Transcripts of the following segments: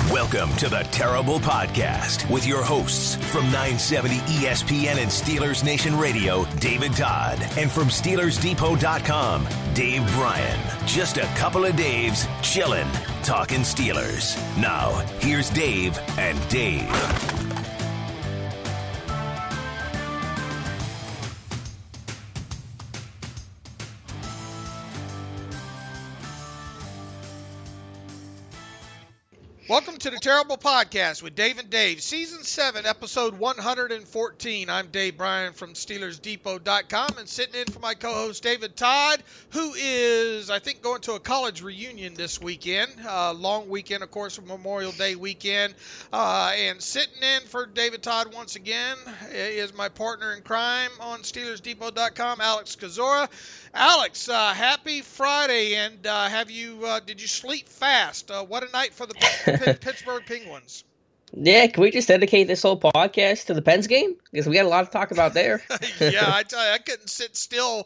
Welcome to the Terrible Podcast with your hosts from 970 ESPN and Steelers Nation Radio, David Todd, and from SteelersDepot.com, Dave Bryan. Just a couple of Daves chilling, talking Steelers. Now, here's Dave and Dave. Welcome to the Terrible Podcast with Dave and Dave, Season 7, Episode 114. I'm Dave Bryan from SteelersDepot.com, and sitting in for my co-host David Todd, who is, I think, going to a college reunion this weekend. Long weekend, of course, Memorial Day weekend. And sitting in for David Todd once again is my partner in crime on SteelersDepot.com, Alex Kozora. Alex, happy Friday, and did you sleep fast? What a night for the Pittsburgh Penguins. Yeah, can we just dedicate this whole podcast to the Pens game? Because we got a lot to talk about there. Yeah, I tell you, I couldn't sit still,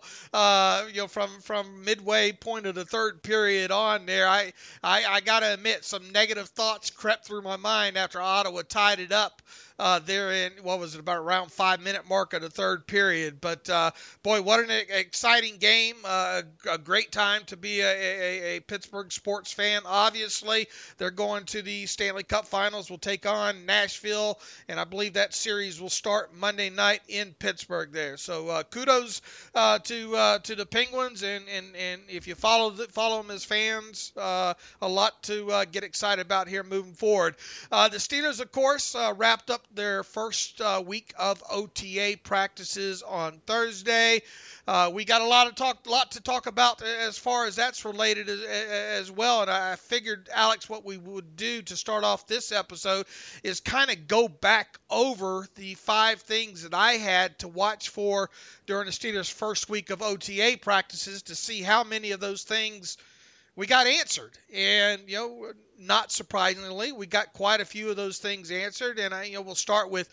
from midway point of the third period on there. I got to admit, some negative thoughts crept through my mind after Ottawa tied it up. There in, about around 5-minute mark of the third period. But, boy, what an exciting game. A great time to be a Pittsburgh sports fan. Obviously, they're going to the Stanley Cup Finals. We'll take on Nashville, and I believe that series will start Monday night in Pittsburgh there. So kudos to the Penguins, and if you follow them as fans, a lot to get excited about here moving forward. The Steelers, of course, wrapped up their first week of OTA practices on Thursday. We got a lot to talk about as far as that's related as well. And I figured, Alex, what we would do to start off this episode is kind of go back over the 5 things that I had to watch for during the Steelers' first week of OTA practices to see how many of those things we got answered. And, not surprisingly, we got quite a few of those things answered. And we'll start with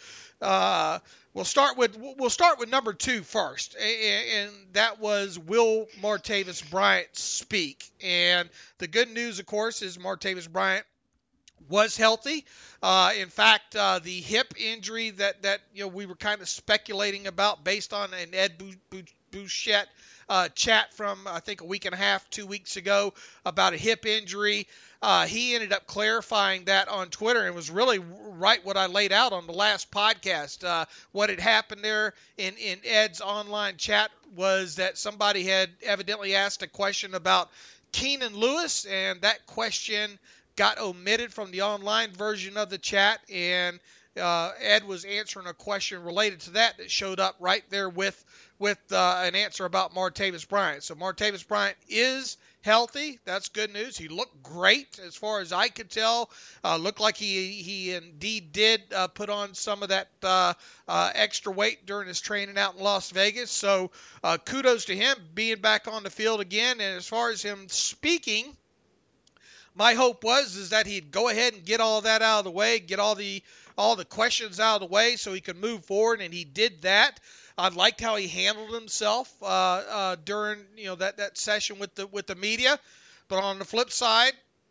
number 2 first. And that was, will Martavis Bryant speak? And the good news, of course, is Martavis Bryant was healthy. In fact, the hip injury that we were kind of speculating about based on an Ed Bouchette chat from, I think, a week and a half, 2 weeks ago about a hip injury. He ended up clarifying that on Twitter and was really right what I laid out on the last podcast. What had happened there in Ed's online chat was that somebody had evidently asked a question about Keenan Lewis, and that question got omitted from the online version of the chat, and Ed was answering a question related to that showed up right there with an answer about Martavis Bryant. So Martavis Bryant is healthy. That's good news. He looked great as far as I could tell. Looked like he indeed did put on some of that extra weight during his training out in Las Vegas. So kudos to him being back on the field again. And as far as him speaking, my hope is that he'd go ahead and get all that out of the way, get all the questions out of the way so he could move forward, and he did that. I liked how he handled himself during that session with the media. But on the flip side,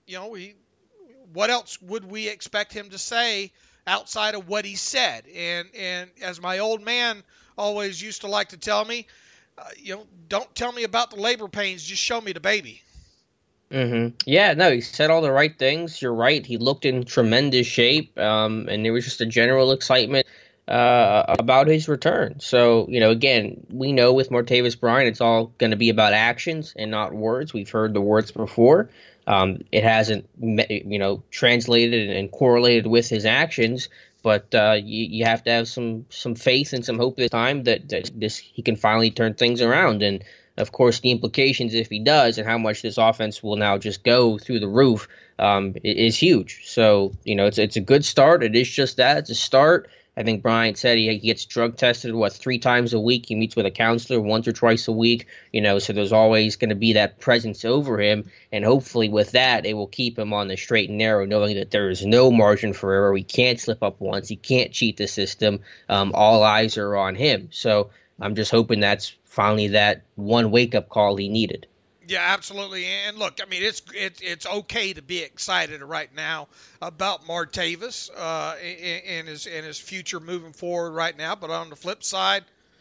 what else would we expect him to say outside of what he said? And as my old man always used to like to tell me, don't tell me about the labor pains, just show me the baby. Mm-hmm. Yeah, no, he said all the right things. You're right. He looked in tremendous shape, and there was just a general excitement about his return. So, again, we know with Martavis Bryant, it's all going to be about actions and not words. We've heard the words before. It hasn't, translated and correlated with his actions. But you have to have some faith and some hope this time that he can finally turn things around. And of course, the implications if he does and how much this offense will now just go through the roof is huge. So, it's a good start. It is just that. It's a start. I think Bryant said he gets drug tested, 3 times a week. He meets with a counselor once or twice a week, so there's always going to be that presence over him. And hopefully with that, it will keep him on the straight and narrow, knowing that there is no margin for error. He can't slip up once. He can't cheat the system. All eyes are on him. So I'm just hoping that's finally that one wake-up call he needed. Yeah, absolutely. And look, I mean, it's okay to be excited right now about Martavis and his future moving forward right now. But on the flip side,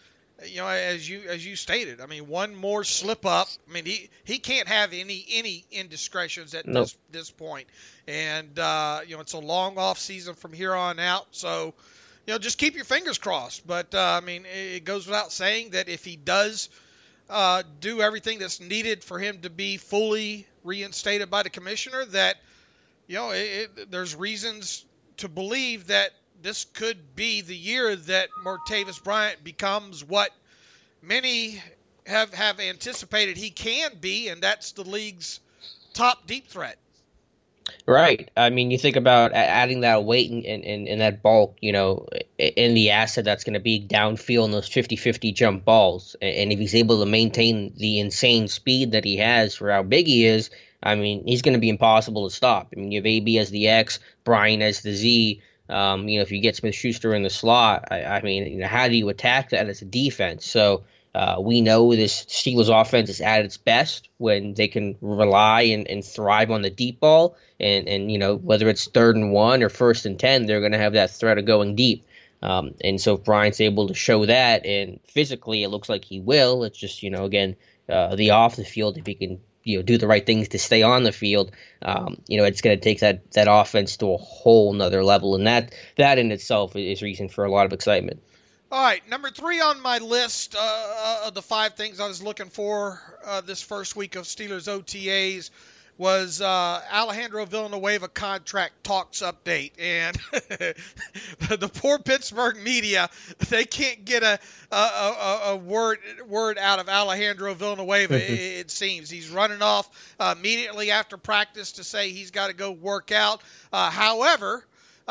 as you stated, I mean, one more slip up. I mean, he can't have any indiscretions at Nope. this point. And it's a long off season from here on out. So, just keep your fingers crossed. But I mean, it goes without saying that if he does do everything that's needed for him to be fully reinstated by the commissioner, that there's reasons to believe that this could be the year that Martavis Bryant becomes what many have anticipated he can be, and that's the league's top deep threat. Right. I mean, you think about adding that weight and that bulk, in the asset that's going to be downfield in those 50-50 jump balls. And if he's able to maintain the insane speed that he has for how big he is, I mean, he's going to be impossible to stop. I mean, you have AB as the X, Bryant as the Z. If you get Smith-Schuster in the slot, I mean, how do you attack that as a defense? So we know this Steelers offense is at its best when they can rely and thrive on the deep ball. And whether it's 3rd and 1 or 1st and 10, they're going to have that threat of going deep. And so if Bryant's able to show that, and physically it looks like he will, it's just, again, the off the field, if he can do the right things to stay on the field, it's going to take that offense to a whole nother level. And that in itself is reason for a lot of excitement. All right, number 3 on my list of the 5 things I was looking for this first week of Steelers OTAs was Alejandro Villanueva contract talks update. And the poor Pittsburgh media, they can't get a word out of Alejandro Villanueva, it seems. He's running off immediately after practice to say he's got to go work out. However,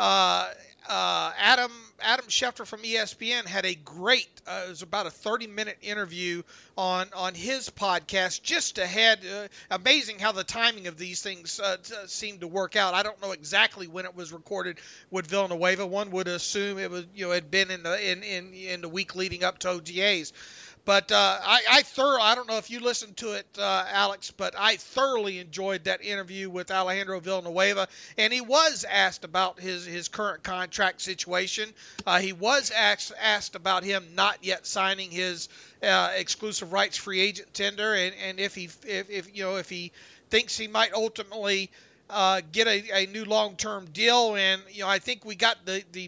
Adam Schefter from ESPN had a great, it was about a 30-minute interview on his podcast just ahead. Amazing how the timing of these things seem to work out. I don't know exactly when it was recorded with Villanueva. One would assume it was, had been in the week leading up to OTAs. But I don't know if you listened to it, Alex, but I thoroughly enjoyed that interview with Alejandro Villanueva. And he was asked about his current contract situation. He was asked about him not yet signing his exclusive rights free agent tender, and if he thinks he might ultimately get a new long-term deal. And I think we got the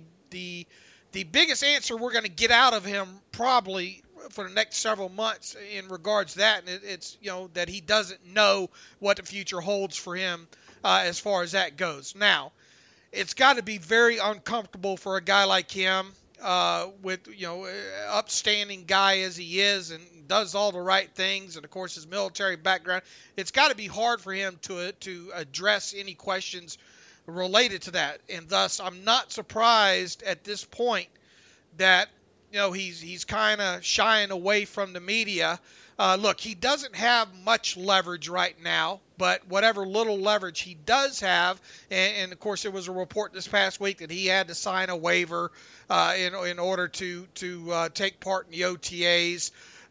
biggest answer we're going to get out of him probably for the next several months in regards to that, and it's that he doesn't know what the future holds for him as far as that goes. Now, it's got to be very uncomfortable for a guy like him, with upstanding guy as he is and does all the right things, and of course his military background. It's got to be hard for him to address any questions related to that, and thus I'm not surprised at this point that he's kind of shying away from the media. Look, he doesn't have much leverage right now, but whatever little leverage he does have, and of course there was a report this past week that he had to sign a waiver in order to take part in the OTAs.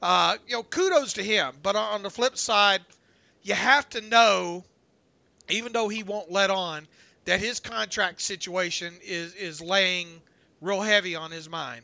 Kudos to him. But on the flip side, you have to know, even though he won't let on, that his contract situation is laying real heavy on his mind.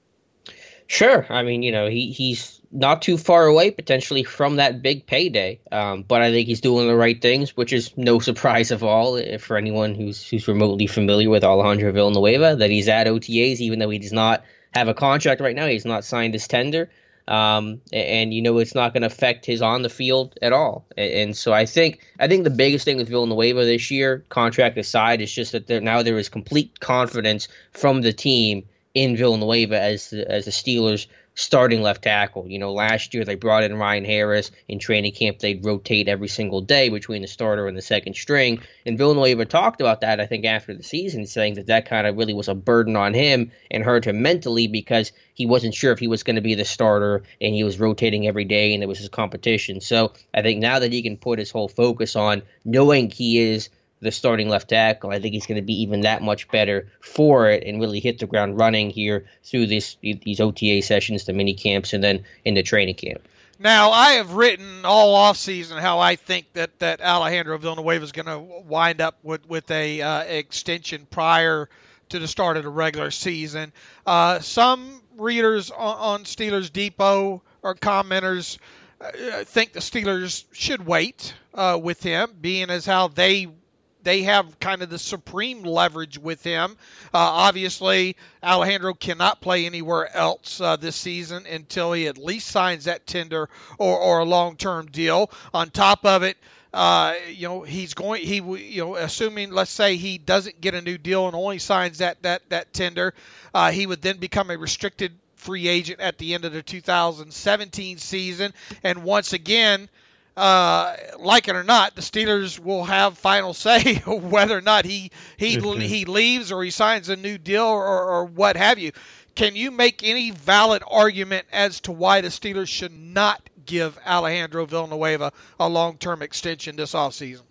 Sure. I mean, he's not too far away potentially from that big payday, but I think he's doing the right things, which is no surprise of all for anyone who's remotely familiar with Alejandro Villanueva, that he's at OTAs, even though he does not have a contract right now. He's not signed his tender, and it's not going to affect his on the field at all. And so I think the biggest thing with Villanueva this year, contract aside, is just that there is complete confidence from the team in Villanueva as the Steelers' starting left tackle. Last year they brought in Ryan Harris. In training camp, they'd rotate every single day between the starter and the second string. And Villanueva talked about that, I think, after the season, saying that kind of really was a burden on him and hurt him mentally because he wasn't sure if he was going to be the starter and he was rotating every day and it was his competition. So I think now that he can put his whole focus on knowing he is the starting left tackle, I think he's going to be even that much better for it and really hit the ground running here through these OTA sessions, the mini camps, and then into training camp. Now, I have written all offseason how I think that Alejandro Villanueva is going to wind up with a extension prior to the start of the regular season. Some readers on Steelers Depot or commenters think the Steelers should wait with him, being as how they have kind of the supreme leverage with him. Obviously, Alejandro cannot play anywhere else this season until he at least signs that tender or a long-term deal. On top of it, assuming, let's say he doesn't get a new deal and only signs that tender, he would then become a restricted free agent at the end of the 2017 season. And once again, like it or not, the Steelers will have final say whether or not he leaves or he signs a new deal or what have you. Can you make any valid argument as to why the Steelers should not give Alejandro Villanueva a long-term extension this offseason?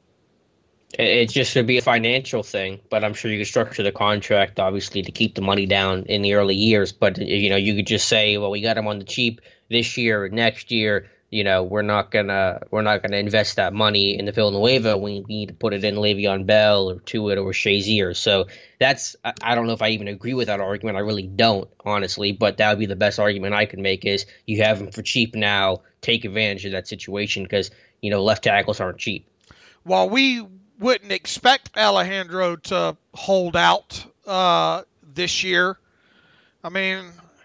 It just should be a financial thing, but I'm sure you could structure the contract, obviously, to keep the money down in the early years. But, you could just say, well, we got him on the cheap this year or next year. We're not gonna invest that money in the Villanueva. We need to put it in Le'Veon Bell or Tuitt or Shazier. So I don't know if I even agree with that argument. I really don't, honestly. But that would be the best argument I could make is you have him for cheap now. Take advantage of that situation because left tackles aren't cheap. While we wouldn't expect Alejandro to hold out this year, I mean,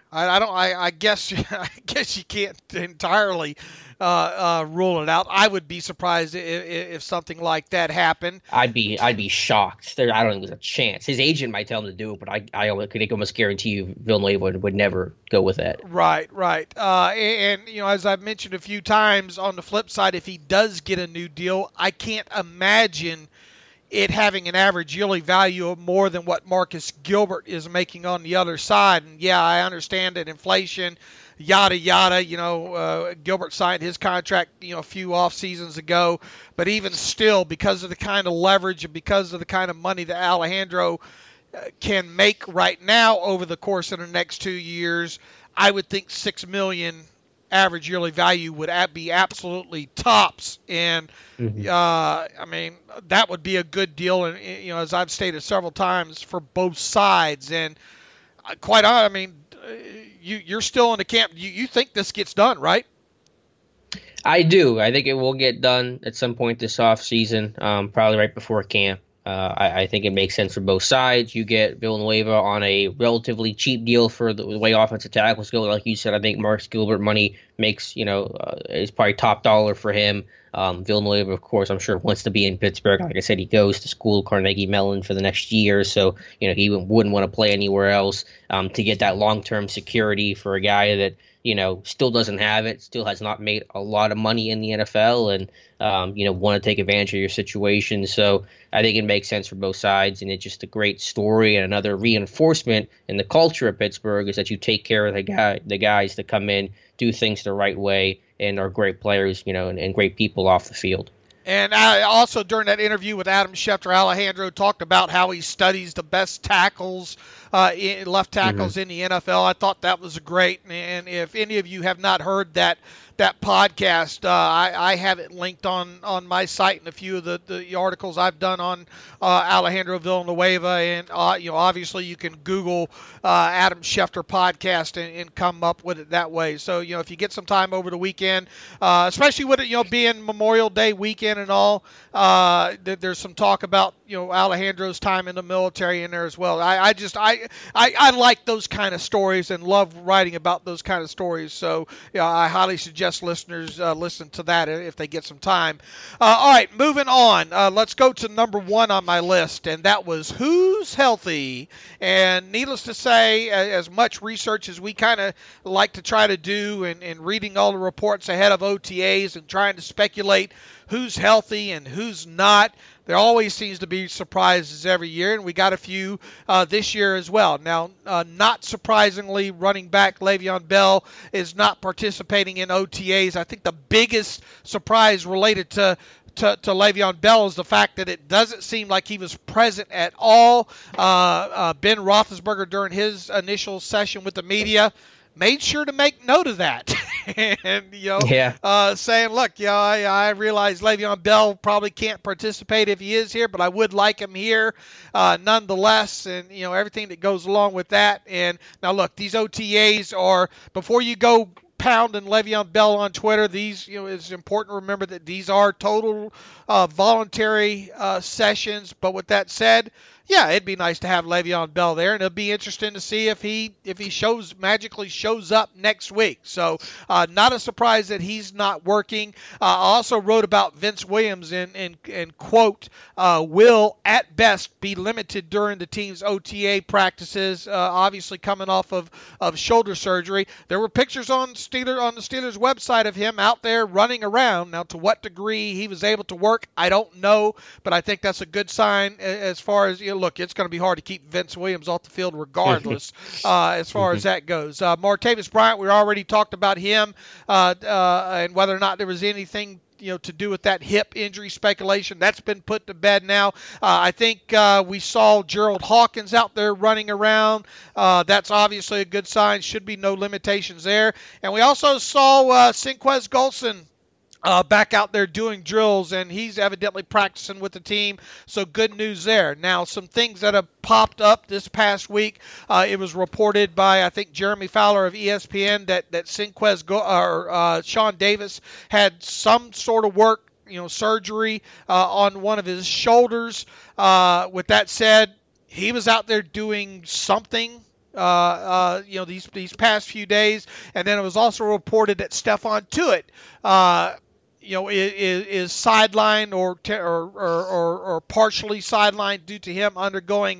I guess you can't entirely rule it out. I would be surprised if something like that happened. I'd be shocked. I don't think there's a chance. His agent might tell him to do it, but I could almost guarantee you Villanueva would never go with that. Right. And as I've mentioned a few times, on the flip side, if he does get a new deal, I can't imagine it having an average yearly value of more than what Marcus Gilbert is making on the other side. And yeah, I understand that inflation, yada yada. Gilbert signed his contract a few off seasons ago, but even still, because of the kind of leverage and because of the kind of money that Alejandro can make right now over the course of the next 2 years, I would think $6 million average yearly value would be absolutely tops. And I mean, that would be a good deal. And as I've stated several times, for both sides. And quite honestly, I mean, you're still in the camp. You think this gets done, right? I do. I think it will get done at some point this offseason, probably right before camp. I think it makes sense for both sides. You get Villanueva on a relatively cheap deal for the way offensive tackles go. Like you said, I think Marcus Gilbert money makes, is probably top dollar for him. Villanueva, of course, I'm sure wants to be in Pittsburgh. Like I said, he goes to school Carnegie Mellon for the next year, so he wouldn't want to play anywhere else. To get that long-term security for a guy that still doesn't have it, still has not made a lot of money in the NFL, and want to take advantage of your situation. So I think it makes sense for both sides, and it's just a great story and another reinforcement in the culture of Pittsburgh is that you take care of the guys that come in, do things the right way, and are great players, and great people off the field. And also during that interview with Adam Schefter, Alejandro talked about how he studies the best tackles, left tackles in the NFL. I thought that was great. And if any of you have not heard that podcast, I have it linked on my site and a few of the articles I've done on Alejandro Villanueva. And, obviously you can Google Adam Schefter podcast and come up with it that way. So, if you get some time over the weekend, especially with it, being Memorial Day weekend and all, there's some talk about, Alejandro's time in the military in there as well. I like those kind of stories and love writing about those kind of stories. So, I highly suggest listeners listen to that if they get some time. All right, moving on. Let's go to number one on my list, and that was who's healthy. And needless to say, as much research as we kind of like to try to do and reading all the reports ahead of OTAs and trying to speculate who's healthy and who's not, there always seems to be surprises every year, and we got a few this year as well. Now, not surprisingly, running back Le'Veon Bell is not participating in OTAs. I think the biggest surprise related to Le'Veon Bell is the fact that it doesn't seem like he was present at all. Ben Roethlisberger, during his initial session with the media, made sure to make note of that. and Yeah. saying, look, I realize Le'Veon Bell probably can't participate if he is here, but I would like him here nonetheless, and everything that goes along with that. And now look, these OTAs are, before you go pounding Le'Veon Bell on Twitter, these, it's important to remember that these are total voluntary sessions. But with that said, yeah, it'd be nice to have Le'Veon Bell there, and it'll be interesting to see if he magically shows up next week. So not a surprise that he's not working. I also wrote about Vince Williams and quote, will at best be limited during the team's OTA practices, obviously coming off of shoulder surgery. There were pictures on the Steelers website of him out there running around. Now, to what degree he was able to work, I don't know, but I think that's a good sign as far as, look, it's going to be hard to keep Vince Williams off the field regardless as far as that goes. Martavis Bryant, we already talked about him and whether or not there was anything to do with that hip injury speculation. That's been put to bed now. I think we saw Gerald Hawkins out there running around. That's obviously a good sign. Should be no limitations there. And we also saw Sinquez Golson back out there doing drills, and he's evidently practicing with the team, so good news there. Now, some things that have popped up this past week. It was reported by, I think, Jeremy Fowler of ESPN that Sean Davis had some sort of work, surgery on one of his shoulders. With that said, he was out there doing something these past few days. And then it was also reported that Stephon Tuitt is sidelined or partially sidelined due to him undergoing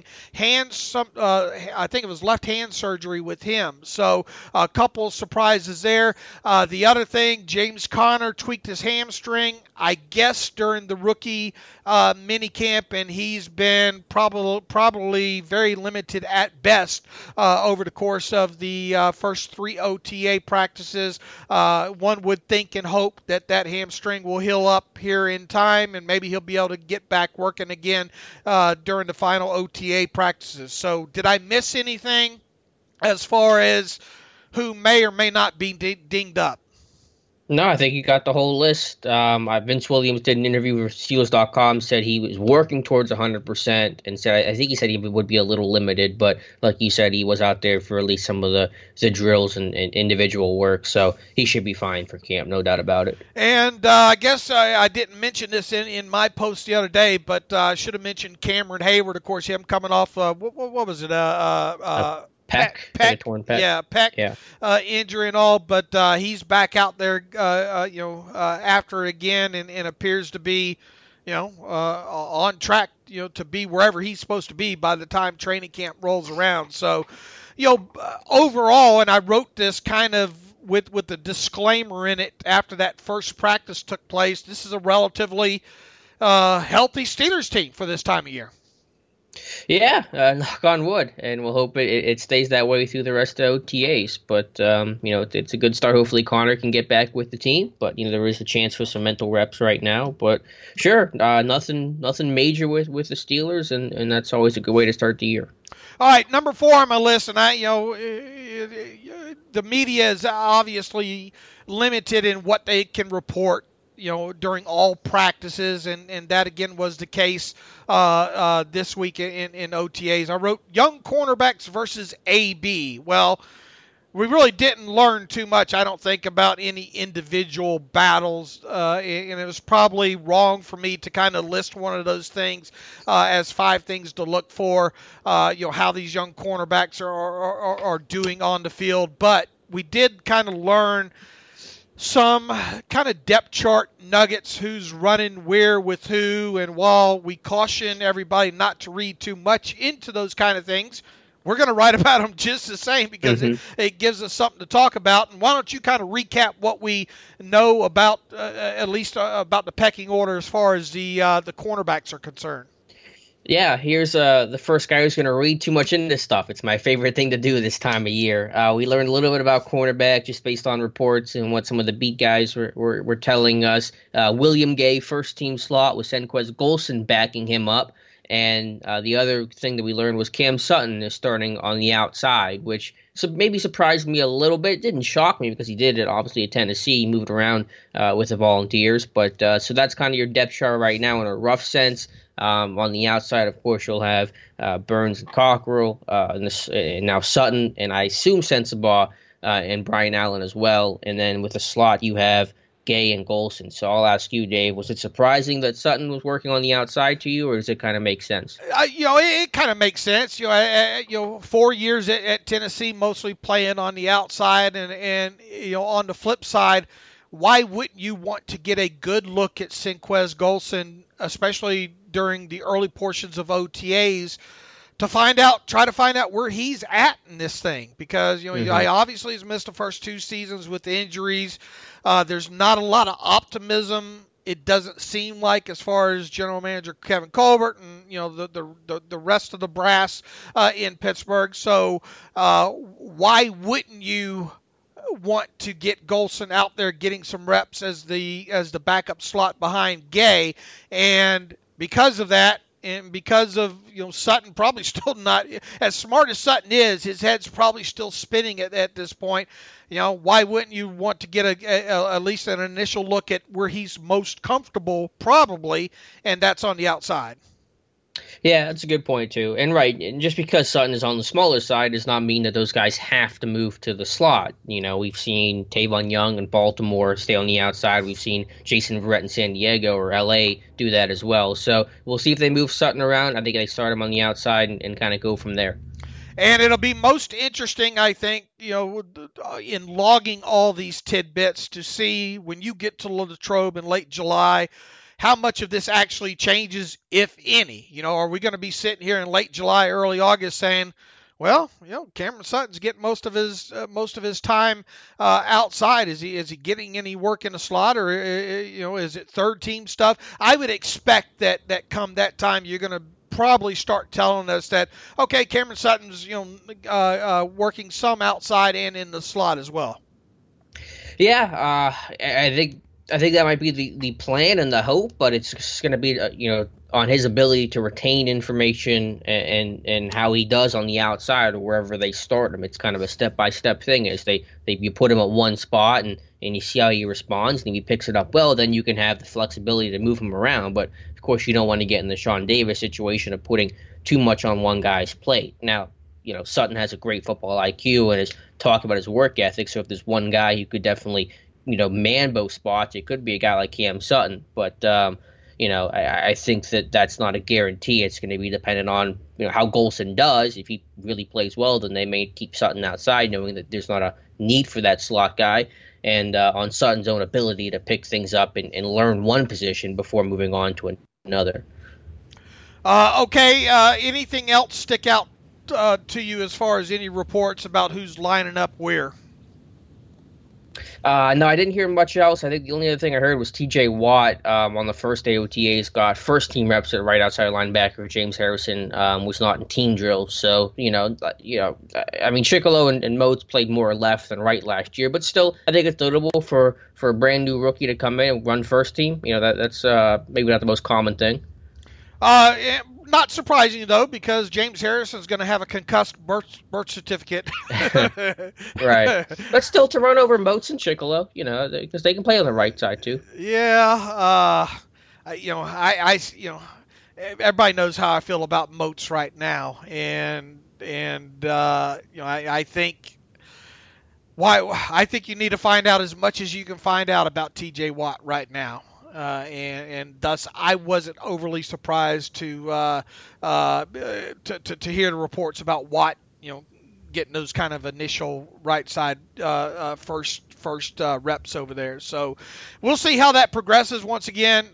I think it was left hand surgery with him. So a couple of surprises there. The other thing, James Conner tweaked his hamstring, I guess, during the rookie mini camp, and he's been probably very limited at best over the course of the first 3 OTA practices. One would think and hope that hamstring will heal up here in time, and maybe he'll be able to get back working again during the final OTA practices. So did I miss anything as far as who may or may not be dinged up? No, I think you got the whole list. Vince Williams did an interview with Steelers.com, said he was working towards 100%, and said, I think he said he would be a little limited, but like you said, he was out there for at least some of the drills and individual work, so he should be fine for camp, no doubt about it. And I guess I didn't mention this in my post the other day, but I should have mentioned Cameron Hayward, of course, him coming off, what was it, Pec. Torn pec. Yeah, pec. Yeah. Injury and all, but he's back out there, after again, and appears to be, on track, to be wherever he's supposed to be by the time training camp rolls around. So, overall, and I wrote this kind of with the disclaimer in it after that first practice took place, this is a relatively healthy Steelers team for this time of year. Yeah, knock on wood, and we'll hope it stays that way through the rest of OTAs. But, it's a good start. Hopefully Connor can get back with the team, but, there is a chance for some mental reps right now. But, sure, nothing major with the Steelers, and that's always a good way to start the year. All right, number 4 on my list, and the media is obviously limited in what they can report during all practices, and that again was the case this week in OTAs. I wrote young cornerbacks versus AB. Well, we really didn't learn too much, I don't think, about any individual battles, and it was probably wrong for me to kind of list one of those things as 5 things to look for, how these young cornerbacks are doing on the field. But we did kind of learn some kind of depth chart nuggets, who's running where with who, and while we caution everybody not to read too much into those kind of things, we're going to write about them just the same because it gives us something to talk about. And why don't you kind of recap what we know about, at least about the pecking order as far as the cornerbacks are concerned? Yeah, here's the first guy who's going to read too much into this stuff. It's my favorite thing to do this time of year. We learned a little bit about cornerback just based on reports and what some of the beat guys were telling us. William Gay, first-team slot, with Sinquez Golson backing him up. And the other thing that we learned was Cam Sutton is starting on the outside, which maybe surprised me a little bit. It didn't shock me because he did it obviously at Tennessee. He moved around with the Volunteers. But so that's kind of your depth chart right now in a rough sense. On the outside, of course, you'll have Burns and Cockrell, and now Sutton, and I assume Sensabaugh and Brian Allen as well. And then with the slot, you have Gay and Golson. So I'll ask you, Dave, was it surprising that Sutton was working on the outside to you, or does it kind of make sense? It kind of makes sense. 4 years at Tennessee, mostly playing on the outside, and on the flip side, why wouldn't you want to get a good look at Senquez Golson, especially during the early portions of OTAs, to try to find out where he's at in this thing? Because, he obviously has missed the first 2 seasons with injuries. There's not a lot of optimism, it doesn't seem like, as far as general manager Kevin Colbert and, the rest of the brass in Pittsburgh. So why wouldn't you want to get Golson out there getting some reps as the backup slot behind Gay? And because of that, and because of Sutton probably still not as smart as Sutton is, his head's probably still spinning at this point. Why wouldn't you want to get at least an initial look at where he's most comfortable, probably, and that's on the outside. Yeah, that's a good point, too. And and just because Sutton is on the smaller side does not mean that those guys have to move to the slot. We've seen Tavon Young in Baltimore stay on the outside. We've seen Jason Verrett in San Diego or L.A. do that as well. So we'll see if they move Sutton around. I think they start him on the outside and kind of go from there. And it'll be most interesting, I think, in logging all these tidbits to see when you get to Latrobe in late July, how much of this actually changes, if any. Are we going to be sitting here in late July, early August saying, well, Cameron Sutton's getting most of his time outside. Is he getting any work in the slot, or is it third team stuff? I would expect that come that time you're going to probably start telling us that, okay, Cameron Sutton's working some outside and in the slot as well. Yeah, I think that might be the plan and the hope, but it's just going to be on his ability to retain information and how he does on the outside or wherever they start him. It's kind of a step-by-step thing. Is you put him at one spot and you see how he responds, and if he picks it up well, then you can have the flexibility to move him around. But of course, you don't want to get in the Sean Davis situation of putting too much on one guy's plate. Now, Sutton has a great football IQ and has talked about his work ethic. So if there's one guy who could definitely man both spots, it could be a guy like Cam Sutton. But I think that's not a guarantee. It's going to be dependent on how Golson does. If he really plays well, then they may keep Sutton outside, knowing that there's not a need for that slot guy, and on Sutton's own ability to pick things up and learn one position before moving on to another. Okay. Anything else stick out to you as far as any reports about who's lining up where? No, I didn't hear much else. I think the only other thing I heard was T.J. Watt on the first day OTAs got first team reps at right outside linebacker. James Harrison was not in team drills, so I mean, Chicolo and Moats played more left than right last year, but still, I think it's notable for a brand new rookie to come in and run first team. That's maybe not the most common thing. Not surprising, though, because James Harrison's going to have a concussed birth certificate. Right. But still, to run over Moats and Chicolo, because they can play on the right side, too. Yeah. Everybody knows how I feel about Moats right now. And I think you need to find out as much as you can find out about T.J. Watt right now. And thus I wasn't overly surprised to hear the reports about Watt, getting those kind of initial right side first reps over there. So we'll see how that progresses. Once again,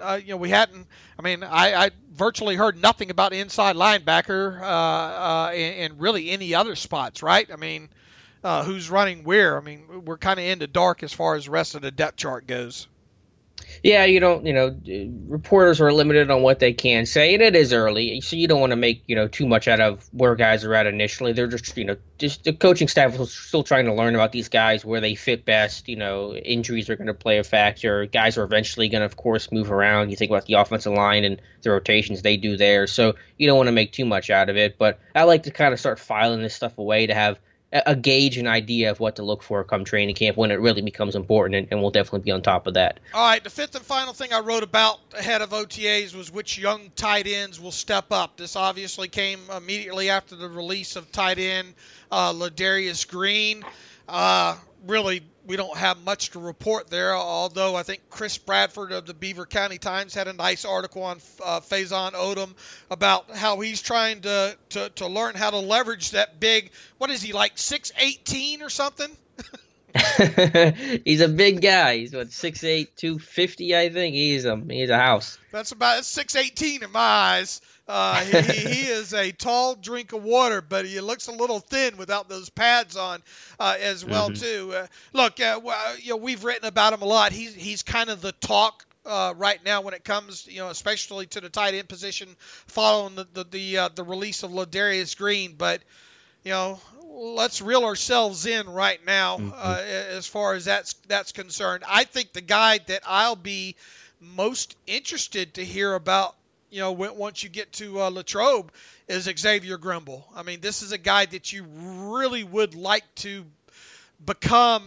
I virtually heard nothing about inside linebacker and really any other spots, right? I mean, who's running where? I mean, we're kind of in the dark as far as the rest of the depth chart goes. Yeah, reporters are limited on what they can say, and it is early, so you don't want to make, too much out of where guys are at initially. They're just the coaching staff is still trying to learn about these guys, where they fit best. Injuries are going to play a factor. Guys are eventually going to, of course, move around. You think about the offensive line and the rotations they do there, so you don't want to make too much out of it. But I like to kind of start filing this stuff away to have a gauge, an idea of what to look for come training camp when it really becomes important, and we'll definitely be on top of that. All right, the fifth and final thing I wrote about ahead of OTAs was which young tight ends will step up. This obviously came immediately after the release of tight end Ladarius Green. Really, we don't have much to report there, although I think Chris Bradford of the Beaver County Times had a nice article on Faison Odom about how he's trying to learn how to leverage that big, what is he, like 6'18" or something? He's a big guy. He's 6'8", 250, I think. He's a house. That's 6'18" in my eyes. He is a tall drink of water, but he looks a little thin without those pads on as well too. Look, we've written about him a lot. He's kind of the talk right now when it comes, especially to the tight end position following the release of Ladarius Green. But let's reel ourselves in right now as far as that's concerned. I think the guy that I'll be most interested to hear about, once you get to Latrobe, is Xavier Grimble. I mean, this is a guy that you really would like to become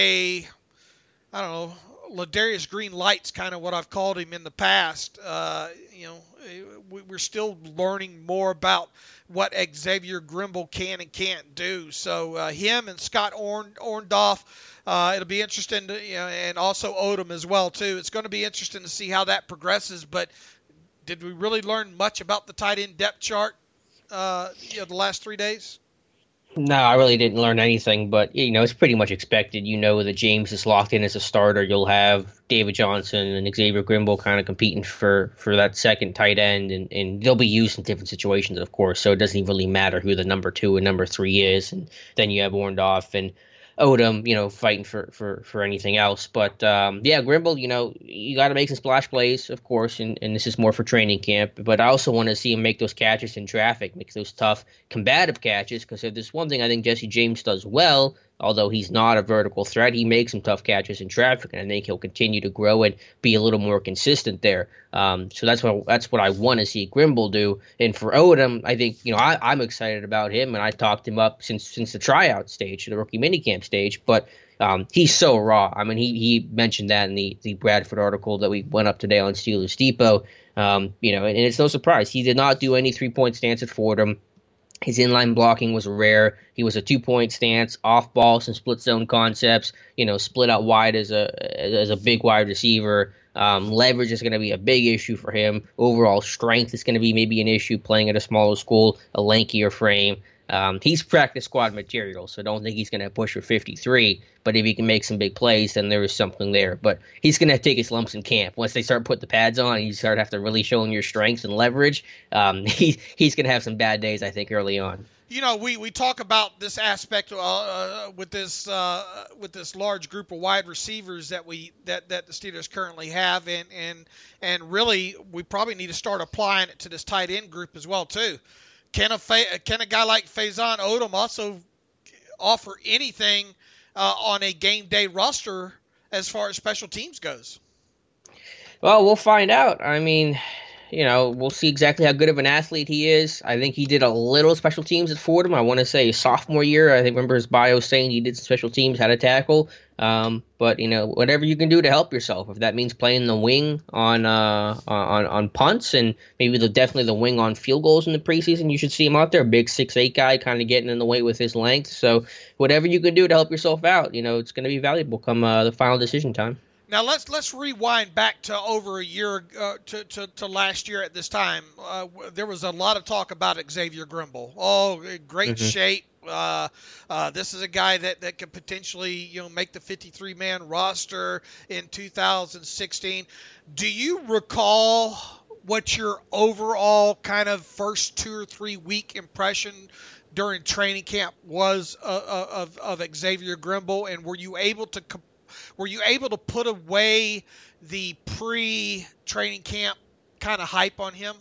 Ladarius Green Light's kind of what I've called him in the past. We're still learning more about what Xavier Grimble can and can't do. So him and Scott Orndorff, it'll be interesting to, and also Odom as well too. It's going to be interesting to see how that progresses. But did we really learn much about the tight end depth chart, the last 3 days? No, I really didn't learn anything, but it's pretty much expected. That James is locked in as a starter. You'll have David Johnson and Xavier Grimble kind of competing for that second tight end, and they'll be used in different situations, of course. So it doesn't even really matter who the number 2 and number 3 is. And then you have Orndorff and Odom, fighting for anything else. But Grimble, you got to make some splash plays, of course, and this is more for training camp. But I also want to see him make those catches in traffic, make those tough, combative catches, because if there's one thing I think Jesse James does well, although he's not a vertical threat, he makes some tough catches in traffic, and I think he'll continue to grow and be a little more consistent there. So that's what I want to see Grimble do. And for Odom, I think I'm excited about him, and I talked him up since the tryout stage, the rookie minicamp stage. But he's so raw. I mean, he mentioned that in the Bradford article that we went up today on Steelers Depot. And it's no surprise he did not do any 3-point stance at Fordham. His inline blocking was rare. He was a 2-point stance, off ball, some split zone concepts. Split out wide as a big wide receiver. Leverage is going to be a big issue for him. Overall strength is going to be maybe an issue playing at a smaller school, a lankier frame. He's practice squad material, so don't think he's going to push for 53. But if he can make some big plays, then there is something there. But he's going to take his lumps in camp. Once they start putting the pads on and you start have to really show him your strengths and leverage, he's going to have some bad days, I think, early on. We talk about this aspect with this large group of wide receivers that the Steelers currently have, and really we probably need to start applying it to this tight end group as well too. Can a guy like Faison Odom also offer anything on a game day roster as far as special teams goes? Well, we'll find out. I mean, we'll see exactly how good of an athlete he is. I think he did a little special teams at Fordham. I want to say sophomore year. I remember his bio saying he did some special teams, had a tackle. But whatever you can do to help yourself. If that means playing the wing on punts and maybe definitely the wing on field goals in the preseason, you should see him out there. Big 6'8" guy, kind of getting in the way with his length. So whatever you can do to help yourself out, it's going to be valuable come the final decision time. Now let's rewind back to over a year to last year at this time. There was a lot of talk about Xavier Grimble. Oh, great shape. This is a guy that could potentially make the 53-man roster in 2016. Do you recall what your overall kind of first 2 or 3 week impression during training camp was of Xavier Grimble, and were you able to Were you able to put away the pre-training camp kind of hype on him?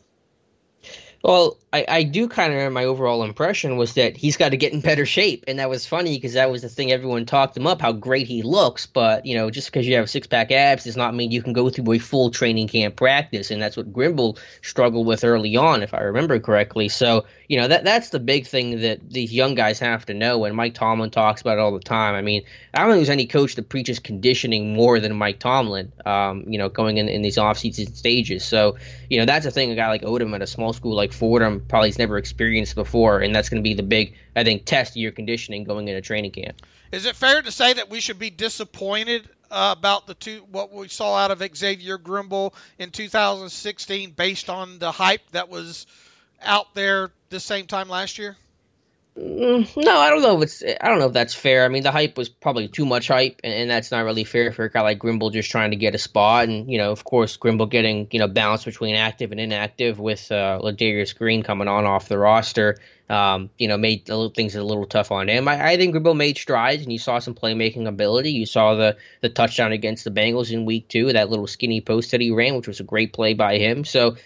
Well, I do kind of remember my overall impression was that he's got to get in better shape. And that was funny because that was the thing everyone talked him up, how great he looks. But, just because you have six-pack abs does not mean you can go through a full training camp practice. And that's what Grimble struggled with early on, if I remember correctly. So, that's the big thing that these young guys have to know. And Mike Tomlin talks about it all the time. I mean, I don't think there's any coach that preaches conditioning more than Mike Tomlin, going in these off-season stages. So, that's a thing a guy like Odom at a small school like Fordham probably has never experienced before, and that's going to be the big, I think, test of your conditioning going into training camp. Is it fair to say that we should be disappointed about what we saw out of Xavier Grimble in 2016 based on the hype that was out there the same time last year? No, I don't know if that's fair. I mean, the hype was probably too much hype, and that's not really fair for a guy like Grimble just trying to get a spot. And, of course, Grimble getting, balanced between active and inactive with Ladarius Green coming on off the roster. Made things a little tough on him. I think Grimble made strides, and you saw some playmaking ability. You saw the touchdown against the Bengals in week 2, that little skinny post that he ran, which was a great play by him. So,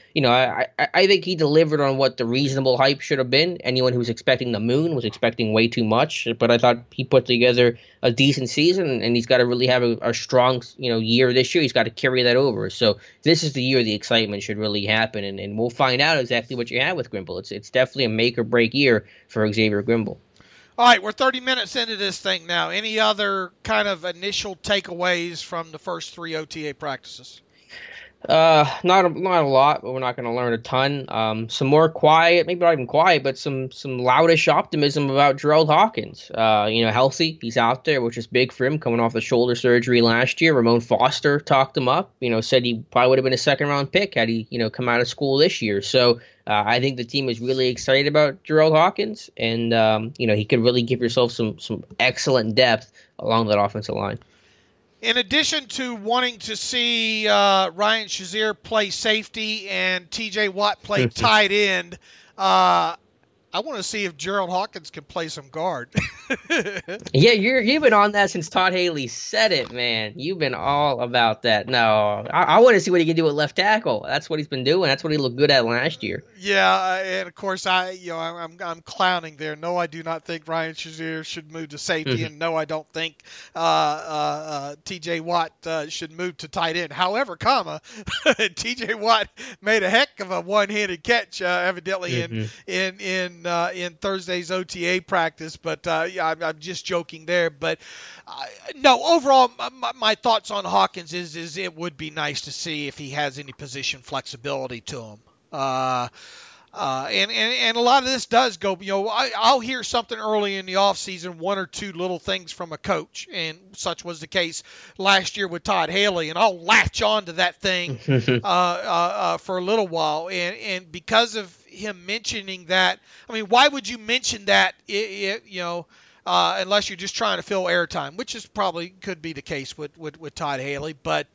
I think he delivered on what the reasonable hype should have been. Anyone who was expecting the moon was expecting way too much, but I thought he put together a decent season, and he's got to really have a strong, year this year. He's got to carry that over. So this is the year the excitement should really happen, and we'll find out exactly what you have with Grimble. It's definitely a make or break year for Xavier Grimble. All right, we're 30 minutes into this thing now. Any other kind of initial takeaways from the first 3 OTA practices? Not a lot, but we're not going to learn a ton. Some more quiet, maybe not even quiet, but some loudish optimism about Gerald Hawkins. Healthy, he's out there, which is big for him, coming off the shoulder surgery last year. Ramon Foster talked him up. Said he probably would have been a second-round pick had he, come out of school this year. So I think the team is really excited about Gerald Hawkins, and he could really give yourself some excellent depth along that offensive line. In addition to wanting to see Ryan Shazier play safety and T.J. Watt play tight end, I want to see if Gerald Hawkins can play some guard. Yeah, you've been on that since Todd Haley said it, man. You've been all about that. No, I want to see what he can do at left tackle. That's what he's been doing. That's what he looked good at last year. Yeah, and of course I'm clowning there. No, I do not think Ryan Shazier should move to safety, and no, I don't think T.J. Watt should move to tight end. However, T.J. Watt made a heck of a one-handed catch, evidently in Thursday's OTA practice, but I'm just joking there. But no, overall, my thoughts on Hawkins is it would be nice to see if he has any position flexibility to him. And a lot of this does go, I'll hear something early in the offseason, one or two little things from a coach, and such was the case last year with Todd Haley, and I'll latch on to that thing for a little while. And because of him mentioning that, I mean, why would you mention that, unless you're just trying to fill airtime, which is probably could be the case with Todd Haley. But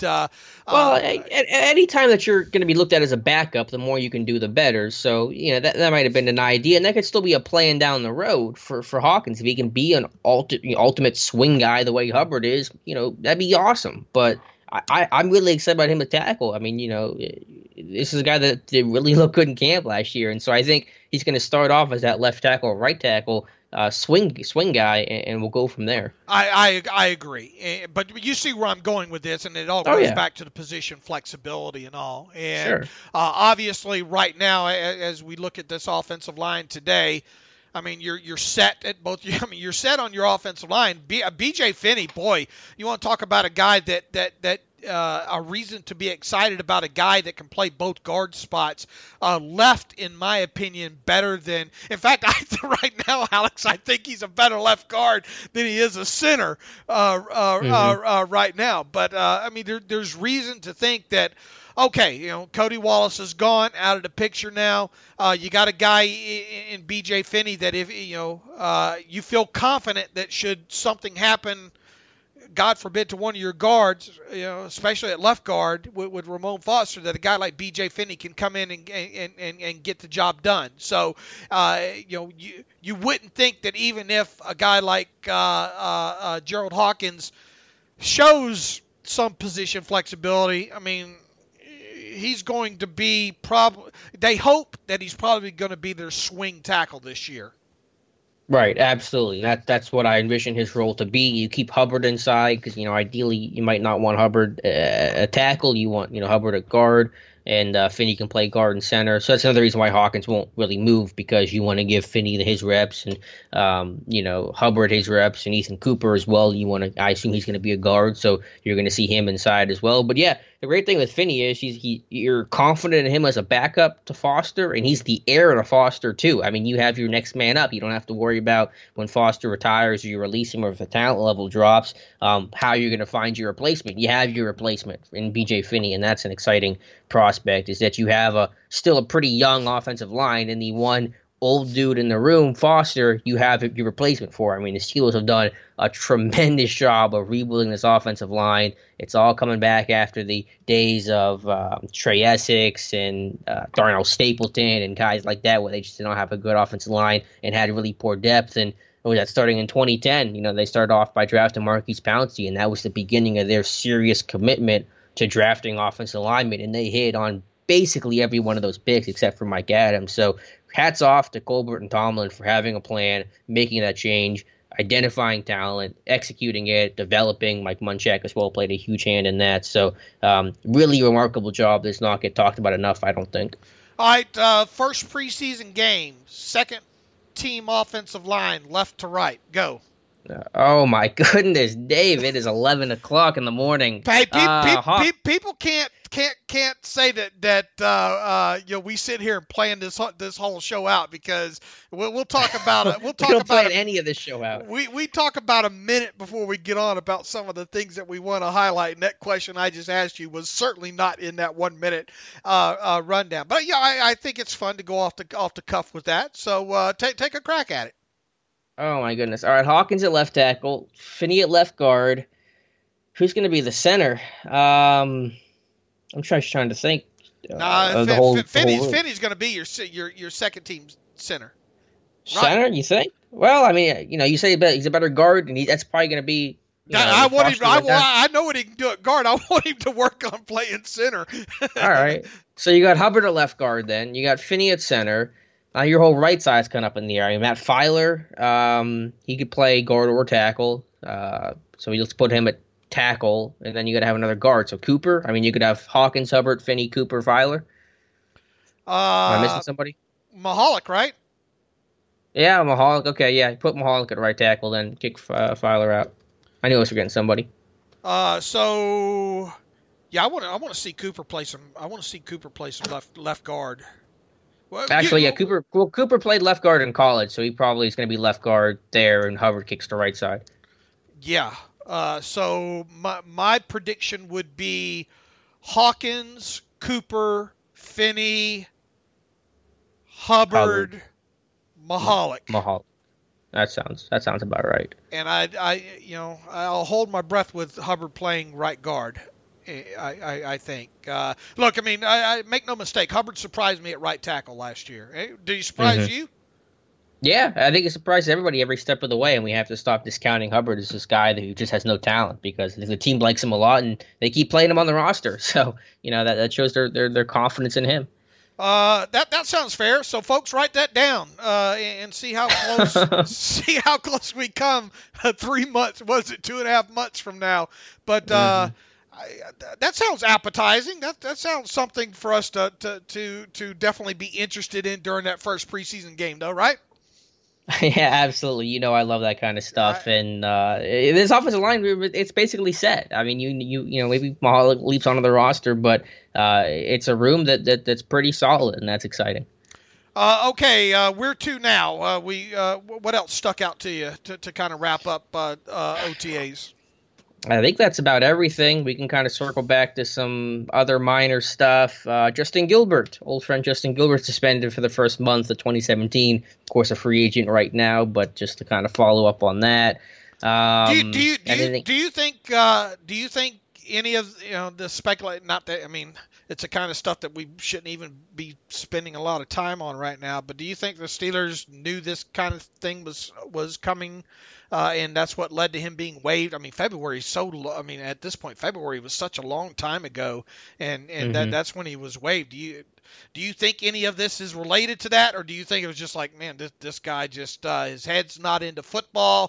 any time that you're going to be looked at as a backup, the more you can do, the better. So that might have been an idea, and that could still be a plan down the road for Hawkins if he can be an ultimate swing guy the way Hubbard is. That'd be awesome. But I'm really excited about him to tackle. I mean, this is a guy that did really look good in camp last year, and so I think he's going to start off as that left tackle or right tackle swing guy, and we'll go from there. I agree, but you see where I'm going with this, and it all goes back to the position flexibility and all. And sure. Obviously, right now, as we look at this offensive line today, I mean, you're set at both. I mean, you're set on your offensive line. B.J. Finney, boy, you want to talk about a guy that a reason to be excited about a guy that can play both guard spots. Left, in my opinion, better than. In fact, right now, Alex, I think he's a better left guard than he is a center right now. But I mean, there's reason to think that. Okay, Cody Wallace is gone, out of the picture now. You got a guy in B.J. Finney that if you feel confident that should something happen, God forbid, to one of your guards, especially at left guard with Ramon Foster, that a guy like B.J. Finney can come in and get the job done. So, you wouldn't think that even if a guy like Gerald Hawkins shows some position flexibility. I mean, he's going to be they hope that he's probably going to be their swing tackle this year. Right, absolutely. That's what I envision his role to be. You keep Hubbard inside because, ideally you might not want Hubbard a tackle. You want, Hubbard at guard, and Finney can play guard and center. So that's another reason why Hawkins won't really move, because you want to give Finney his reps and, Hubbard his reps, and Ethan Cooper as well. I assume he's going to be a guard, so you're going to see him inside as well. But yeah, the great thing with Finney is you're confident in him as a backup to Foster, and he's the heir to Foster too. I mean, you have your next man up. You don't have to worry about when Foster retires or you release him or if the talent level drops, how you're going to find your replacement. You have your replacement in B.J. Finney, and that's an exciting prospect, is that you have still a pretty young offensive line, and the one old dude in the room, Foster, you have your replacement for. I mean, the Steelers have done a tremendous job of rebuilding this offensive line. It's all coming back after the days of Trey Essex and Darnell Stapleton and guys like that, where they just didn't have a good offensive line and had really poor depth. And starting in 2010, they started off by drafting Marquise Pouncey, and that was the beginning of their serious commitment to drafting offensive linemen, and they hit on basically every one of those picks except for Mike Adams. So hats off to Colbert and Tomlin for having a plan, making that change, identifying talent, executing it, developing. Mike Munchak as well played a huge hand in that. So really remarkable job. Does not get talked about enough, I don't think. All right, first preseason game, second team offensive line, left to right. Go. Oh my goodness, Dave! It is 11 o'clock in the morning. Hey, people can't say that we sit here and plan this whole show out, because we'll talk about it. We'll talk we don't about plan any of this show out. We talk about a minute before we get on about some of the things that we want to highlight. And that question I just asked you was certainly not in that 1 minute rundown. But yeah, I think it's fun to go off the cuff with that. So take a crack at it. Oh, my goodness. All right, Hawkins at left tackle, Finney at left guard. Who's going to be the center? I'm trying to think. Finney's going to be your second team center. Center, right? You think? Well, I mean, you say he's a better guard, and that's probably going to be. I want him. I know what he can do at guard. I want him to work on playing center. All right. So you got Hubbard at left guard. Then you got Finney at center. Your whole right side's kind of up in the air. I mean, Matt Filer, he could play guard or tackle. So we just put him at tackle, and then you got to have another guard. So Cooper, I mean, you could have Hawkins, Hubbard, Finney, Cooper, Filer. Am I missing somebody? Mahalik, right? Yeah, Mahalik. Okay, yeah, put Mahalik at right tackle, then kick Filer out. I knew I was forgetting somebody. So yeah, I want to see Cooper play some. I want to see Cooper play some left guard. Well, actually, yeah, Cooper played left guard in college, so he probably is going to be left guard there, and Hubbard kicks to right side. Yeah. So my prediction would be Hawkins, Cooper, Finney, Hubbard. Mahalik. That sounds about right. And I'll hold my breath with Hubbard playing right guard. I think. Look, I mean, I make no mistake. Hubbard surprised me at right tackle last year. Did he surprise you? Yeah, I think it surprised everybody every step of the way, and we have to stop discounting Hubbard as this guy who just has no talent, because the team likes him a lot and they keep playing him on the roster. So that shows their confidence in him. That sounds fair. So folks, write that down and see how close we come 3 months. Was it 2.5 months from now? But that sounds appetizing. That sounds something for us to definitely be interested in during that first preseason game, though, right? Yeah, absolutely. I love that kind of stuff. And this offensive line, it's basically set. I mean, you maybe Mahalik leaps onto the roster, but it's a room that's pretty solid, and that's exciting. Okay, where to now? What else stuck out to you to kind of wrap up OTAs? I think that's about everything. We can kind of circle back to some other minor stuff. Justin Gilbert, old friend Justin Gilbert, suspended for the first month of 2017. Of course, a free agent right now, but just to kind of follow up on that. Do you think any of the speculate? Not that, I mean, it's the kind of stuff that we shouldn't even be spending a lot of time on right now. But do you think the Steelers knew this kind of thing was coming, and that's what led to him being waived? I mean, February is so. I mean, at this point, February was such a long time ago, and that's when he was waived. Do you think any of this is related to that, or do you think it was just like, man, this guy just his head's not into football?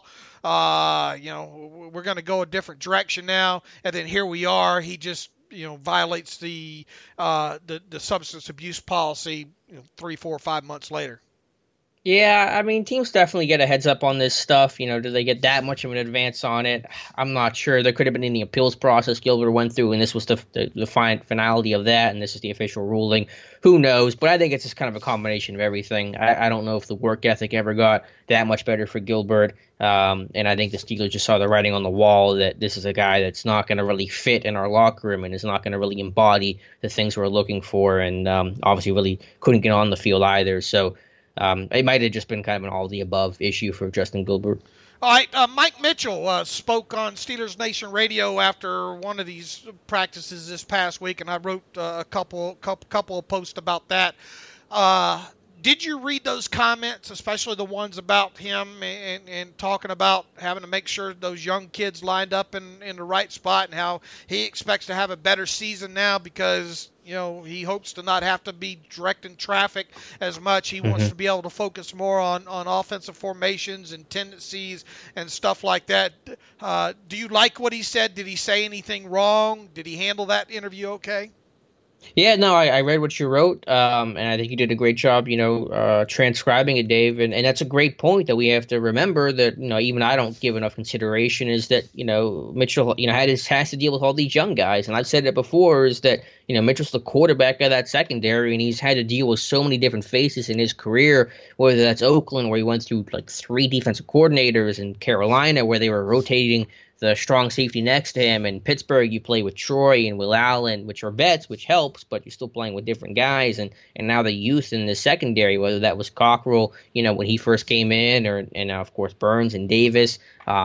We're going to go a different direction now, and then here we are. He just violates the substance abuse policy 3, 4, 5 months later. Yeah, I mean, teams definitely get a heads up on this stuff. Do they get that much of an advance on it? I'm not sure. There could have been any appeals process Gilbert went through, and this was the finality of that, and this is the official ruling. Who knows? But I think it's just kind of a combination of everything. I don't know if the work ethic ever got that much better for Gilbert, and I think the Steelers just saw the writing on the wall that this is a guy that's not going to really fit in our locker room and is not going to really embody the things we're looking for, and obviously really couldn't get on the field either. So it might have just been kind of an all-of-the-above issue for Justin Gilbert. All right, Mike Mitchell spoke on Steelers Nation Radio after one of these practices this past week, and I wrote a couple of posts about that. Did you read those comments, especially the ones about him and talking about having to make sure those young kids lined up in the right spot, and how he expects to have a better season now because he hopes to not have to be directing traffic as much. He wants to be able to focus more on offensive formations and tendencies and stuff like that. Do you like what he said? Did he say anything wrong? Did he handle that interview okay? Yeah, no, I read what you wrote, and I think you did a great job, transcribing it, Dave. And that's a great point that we have to remember that, even I don't give enough consideration is that, Mitchell, has to deal with all these young guys. And I've said it before is that, Mitchell's the quarterback of that secondary, and he's had to deal with so many different faces in his career, whether that's Oakland, where he went through like 3 defensive coordinators, and Carolina, where they were rotating the strong safety next to him. In Pittsburgh, you play with Troy and Will Allen, which are vets, which helps, but you're still playing with different guys. And now the youth in the secondary, whether that was Cockrell, when he first came in, and of course Burns and Davis,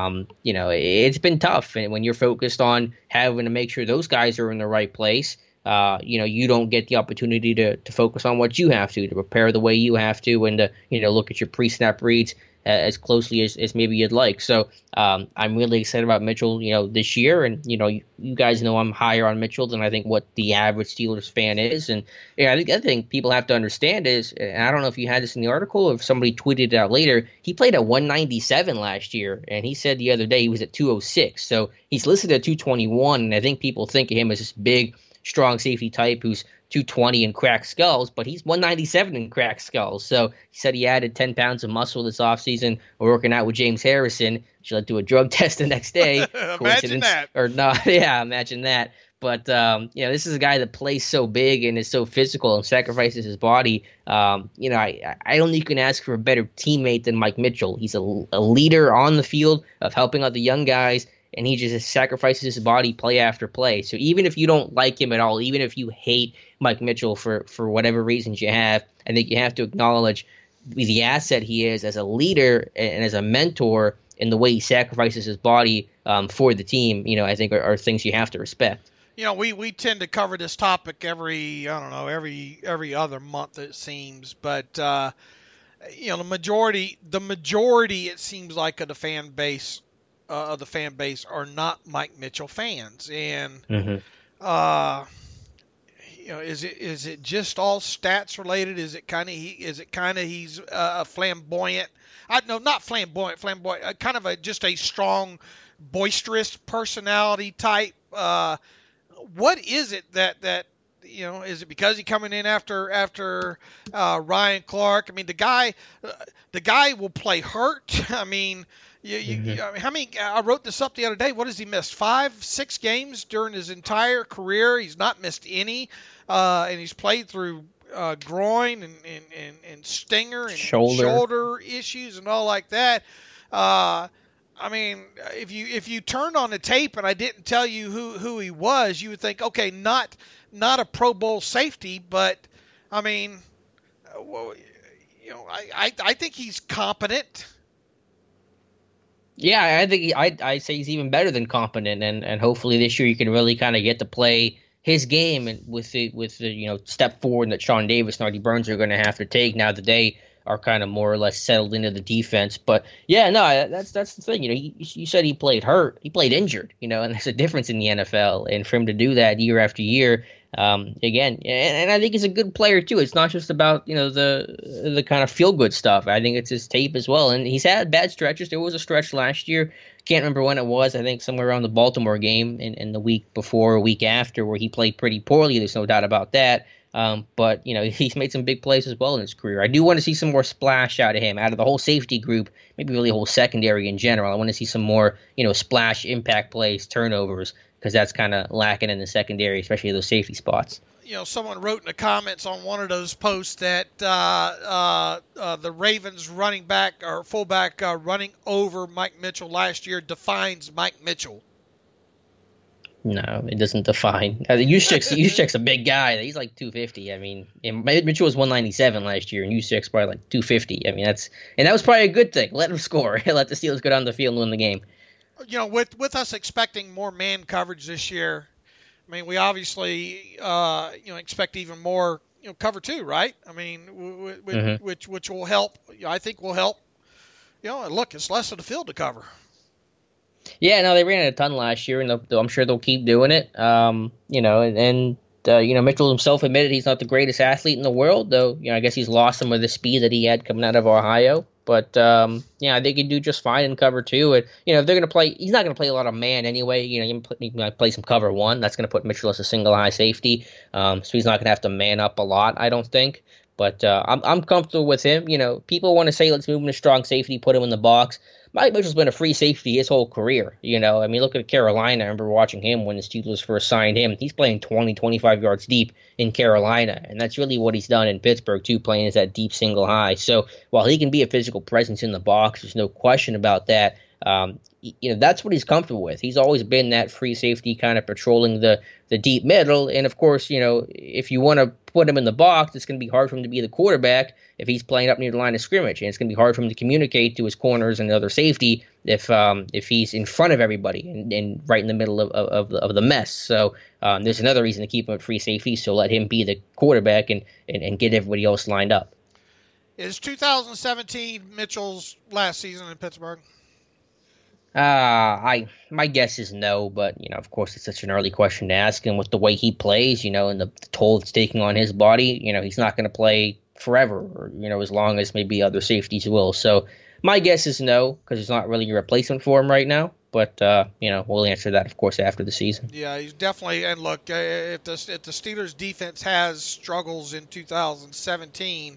it's been tough. And when you're focused on having to make sure those guys are in the right place, you don't get the opportunity to focus on what you have to prepare the way you have to, and to look at your pre-snap reads as closely as maybe you'd like. So I'm really excited about Mitchell, this year. And, you guys know I'm higher on Mitchell than I think what the average Steelers fan is. And I think the other thing people have to understand is, and I don't know if you had this in the article or if somebody tweeted it out later, he played at 197 last year. And he said the other day he was at 206. So he's listed at 221. And I think people think of him as this big, strong safety type who's 220 and cracked skulls, but he's 197 and cracked skulls. So he said he added 10 pounds of muscle this offseason working out with James Harrison. She led to a drug test the next day. Imagine that. Or not. Yeah, imagine that. But, this is a guy that plays so big and is so physical and sacrifices his body. I don't think you can ask for a better teammate than Mike Mitchell. He's a leader on the field of helping out the young guys, and he just sacrifices his body play after play. So even if you don't like him at all, even if you hate Mike Mitchell for whatever reasons you have, I think you have to acknowledge the asset he is as a leader and as a mentor, and the way he sacrifices his body for the team, I think are things you have to respect. We tend to cover this topic every other month, it seems, but the majority it seems like of the fan base are not Mike Mitchell fans, and is it just all stats related? Is it kind of he's a flamboyant? Not flamboyant. Kind of just a strong, boisterous personality type. What is it that is it because he's coming in after Ryan Clark? I mean, the guy will play hurt. I mean, I wrote this up the other day. What has he missed? 5-6 games during his entire career. He's not missed any, and he's played through groin and stinger and shoulder issues and all like that. I mean, if you turned on the tape and I didn't tell you who he was, you would think, okay, not a Pro Bowl safety, but I mean, I think he's competent. Yeah, I think I say he's even better than competent, and hopefully this year you can really kind of get to play his game and with the step forward that Sean Davis and Artie Burns are going to have to take now that they are kind of more or less settled into the defense. But yeah, no, that's the thing. You said he played hurt, he played injured, and there's a difference in the NFL. And for him to do that year after year, again, and I think he's a good player too. It's not just about the kind of feel good stuff. I think it's his tape as well. And he's had bad stretches. There was a stretch last year. Can't remember when it was. I think somewhere around the Baltimore game and the week before or week after where he played pretty poorly. There's no doubt about that. But he's made some big plays as well in his career. I do want to see some more splash out of him, out of the whole safety group, maybe really the whole secondary in general. I want to see some more, splash impact plays, turnovers, because that's kind of lacking in the secondary, especially those safety spots. Someone wrote in the comments on one of those posts that the Ravens running back or fullback running over Mike Mitchell last year defines Mike Mitchell. No, it doesn't define. Juszczyk's a big guy. He's like 250. I mean, Mitchell was 197 last year, and Juszczyk's probably like 250. I mean, that was probably a good thing. Let him score. Let the Steelers go down the field and win the game. With us expecting more man coverage this year, I mean, we obviously expect even more cover two, right? I mean, which will help. I think will help. Look, it's less of the field to cover. Yeah, no, they ran it a ton last year, and I'm sure they'll keep doing it. Mitchell himself admitted he's not the greatest athlete in the world, though. I guess he's lost some of the speed that he had coming out of Ohio. But they can do just fine in cover two. And if they're going to play, he's not going to play a lot of man anyway. He might play some cover one. That's going to put Mitchell as a single high safety. So he's not going to have to man up a lot, I don't think. But I'm comfortable with him. People want to say let's move him to strong safety, put him in the box. Mike Mitchell's been a free safety his whole career. I mean, look at Carolina. I remember watching him when the Steelers first signed him. He's playing 20, 25 yards deep in Carolina, and that's really what he's done in Pittsburgh, too, playing as that deep single high. So while he can be a physical presence in the box, there's no question about that. That's what he's comfortable with. He's always been that free safety kind of patrolling the deep middle. And, of course, if you want to put him in the box, it's going to be hard for him to be the quarterback if he's playing up near the line of scrimmage. And it's going to be hard for him to communicate to his corners and the other safety if he's in front of everybody and right in the middle of the mess. So there's another reason to keep him at free safety, so let him be the quarterback and get everybody else lined up. Is 2017 Mitchell's last season in Pittsburgh? My guess is no, but of course it's such an early question to ask, and with the way he plays, and the toll it's taking on his body, he's not going to play forever, or as long as maybe other safeties will. So my guess is no, because there's not really a replacement for him right now. But we'll answer that, of course, after the season. Yeah, he's definitely. And look, if the Steelers defense has struggles in 2017.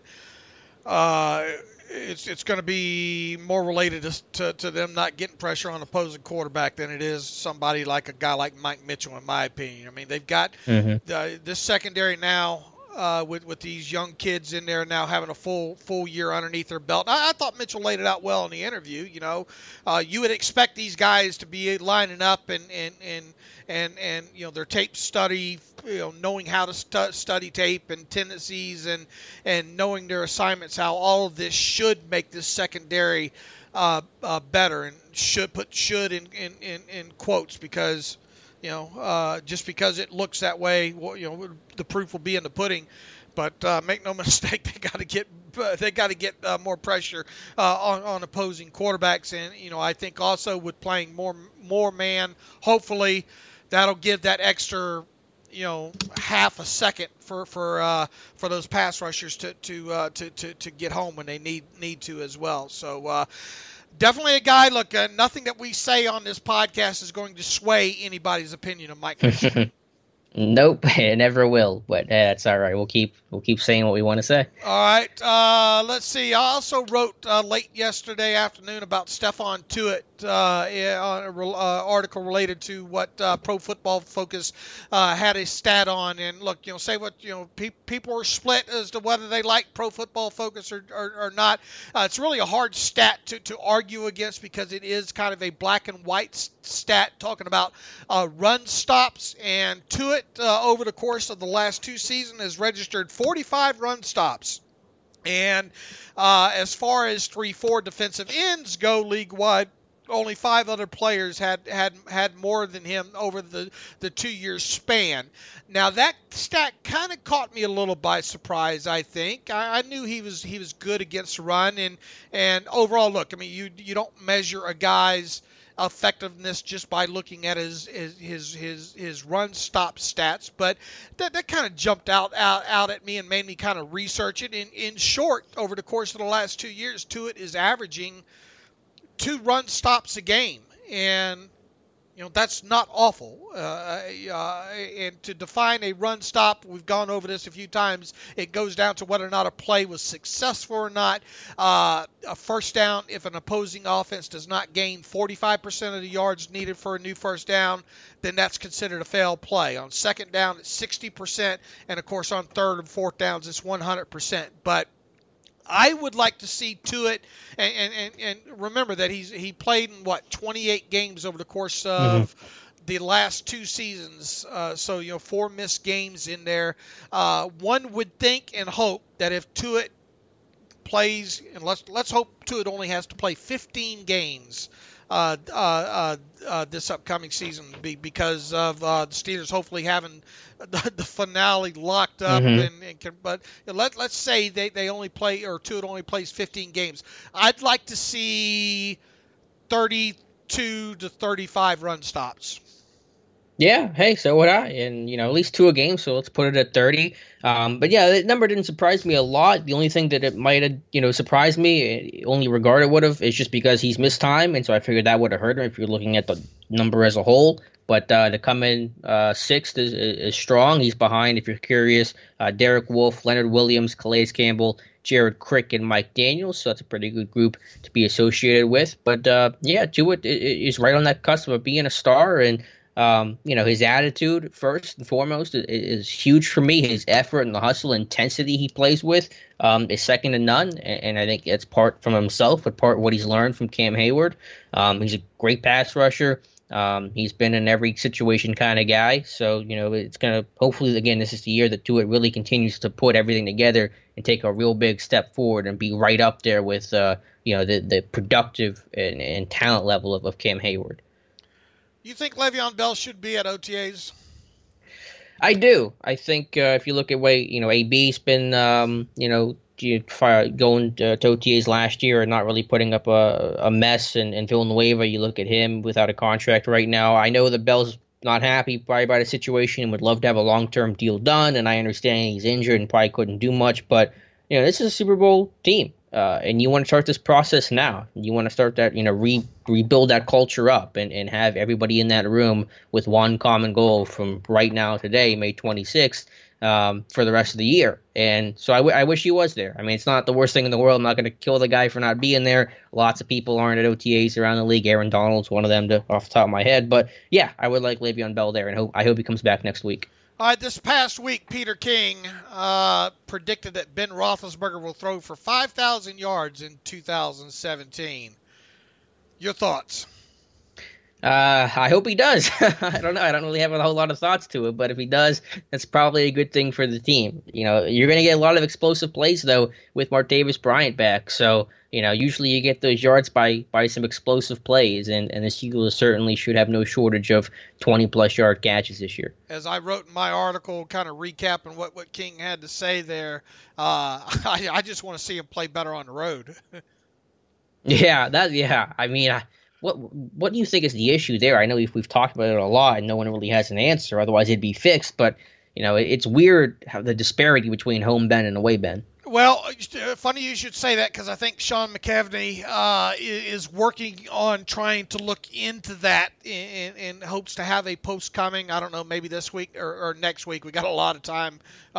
It's going to be more related to them not getting pressure on opposing quarterback than it is somebody like a guy like Mike Mitchell, in my opinion. I mean, they've got this secondary now with these young kids in there now having a full year underneath their belt. I thought Mitchell laid it out well in the interview. You would expect these guys to be lining up and their tape study, knowing how to study tape and tendencies and knowing their assignments, how all of this should make this secondary better, and should in quotes, because just because it looks that way, the proof will be in the pudding. But make no mistake, they got to get more pressure on opposing quarterbacks, and I think also with playing more man, hopefully that'll give that extra half a second for those pass rushers to get home when they need to as well. So definitely a guy. Look, nothing that we say on this podcast is going to sway anybody's opinion of Mike Mitchell. Nope, it never will. But that's all right. We'll keep saying what we want to say. All right. Let's see. I also wrote late yesterday afternoon about Stephon Tuitt on an article related to what Pro Football Focus had a stat on. And look, say what people are split as to whether they like Pro Football Focus or not. It's really a hard stat to argue against, because it is kind of a black and white stat talking about run stops. And Tuitt, over the course of the last two seasons, has registered 45 run stops. And as far as 3-4 defensive ends go league-wide, only 5 other players had more than him over the 2-year span. Now that stat kind of caught me a little by surprise. I think I knew he was good against the run, and overall, look, I mean, you don't measure a guy's effectiveness just by looking at his run stop stats, but that kind of jumped out at me and made me kind of research it. In short, over the course of the last 2 years, Tuitt is averaging 2 run stops a game, and that's not awful. And to define a run stop, we've gone over this a few times. It goes down to whether or not a play was successful or not. A first down, if an opposing offense does not gain 45% of the yards needed for a new first down, then that's considered a failed play. On second down, it's 60%, and of course on third and fourth downs, it's 100%. But I would like to see Tuitt, and remember that he played in 28 games over the course of the last 2 seasons. So 4 missed games in there. One would think and hope that if Tuitt plays, and let's hope Tuitt only has to play 15 games this upcoming season, because of the Steelers hopefully having the finale locked up. But let's say they only play, or Tuitt only plays 15 games. I'd like to see 32 to 35 run stops. Yeah, hey, so would I. And, at least 2 a game, so let's put it at 30. But yeah, that number didn't surprise me a lot. The only thing that it might have, surprised me, only regard it would have, is just because he's missed time, and so I figured that would have hurt him if you're looking at the number as a whole. But to come in 6th is strong. He's behind, if you're curious, Derek Wolfe, Leonard Williams, Calais Campbell, Jared Crick, and Mike Daniels. So that's a pretty good group to be associated with. But yeah, Tuitt is right on that cusp of being a star, and his attitude, first and foremost, is huge for me. His effort and the hustle intensity he plays with is second to none, and I think it's part from himself, but part what he's learned from Cam Hayward. He's a great pass rusher. He's been in every situation kind of guy, so it's gonna, hopefully, again, this is the year that Tuitt really continues to put everything together and take a real big step forward and be right up there with the productive and talent level of Cam Hayward. You think Le'Veon Bell should be at OTAs? I do. I think if you look at way, AB's been, going to OTAs last year and not really putting up a mess in Villanueva. You look at him without a contract right now. I know that Bell's not happy probably by the situation and would love to have a long-term deal done, and I understand he's injured and probably couldn't do much, but, this is a Super Bowl team. And you want to start this process now. You want to start that, rebuild that culture up and have everybody in that room with one common goal from right now today, May 26th, for the rest of the year. And so I wish he was there. I mean, it's not the worst thing in the world. I'm not going to kill the guy for not being there. Lots of people aren't at OTAs around the league. Aaron Donald's one of them off the top of my head. But, yeah, I would like Le'Veon Bell there, and I hope he comes back next week. All right, this past week, Peter King predicted that Ben Roethlisberger will throw for 5,000 yards in 2017. Your thoughts? I hope he does. I don't know. I don't really have a whole lot of thoughts to it, but if he does, that's probably a good thing for the team. You're going to get a lot of explosive plays, though, with Martavis Bryant back. So, usually you get those yards by some explosive plays, and the Steelers certainly should have no shortage of 20-plus yard catches this year. As I wrote in my article, kind of recapping what King had to say there, I just want to see him play better on the road. Yeah. I mean, what do you think is the issue there? I know we've talked about it a lot, and no one really has an answer. Otherwise, it'd be fixed. But it's weird how the disparity between home Ben and away Ben. Well, funny you should say that, because I think Sean McKevney is working on trying to look into that in hopes to have a post coming. I don't know, maybe this week or next week. We got a lot of time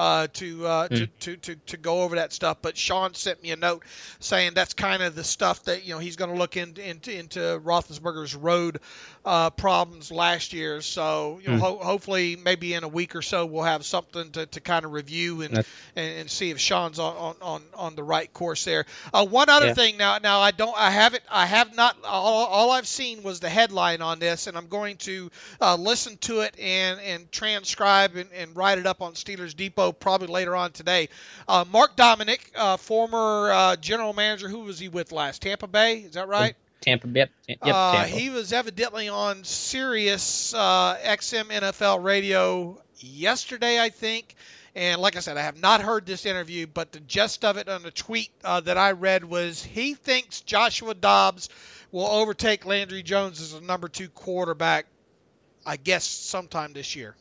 to go over that stuff. But Sean sent me a note saying that's kind of the stuff that he's going to look into Roethlisberger's road problems last year. So hopefully maybe in a week or so we'll have something to kind of review and see if Sean's on the right course there. One other thing now I have not all I've seen was the headline on this, and I'm going to listen to it and transcribe and write it up on Steelers Depot probably later on today. Mark Dominic, former general manager, who was he with last? Tampa Bay, is that right? Tampa. Yep. Tampa. He was evidently on Sirius XM NFL radio yesterday, I think. And like I said, I have not heard this interview, but the gist of it on the tweet that I read was he thinks Joshua Dobbs will overtake Landry Jones as a number 2 quarterback, I guess, sometime this year.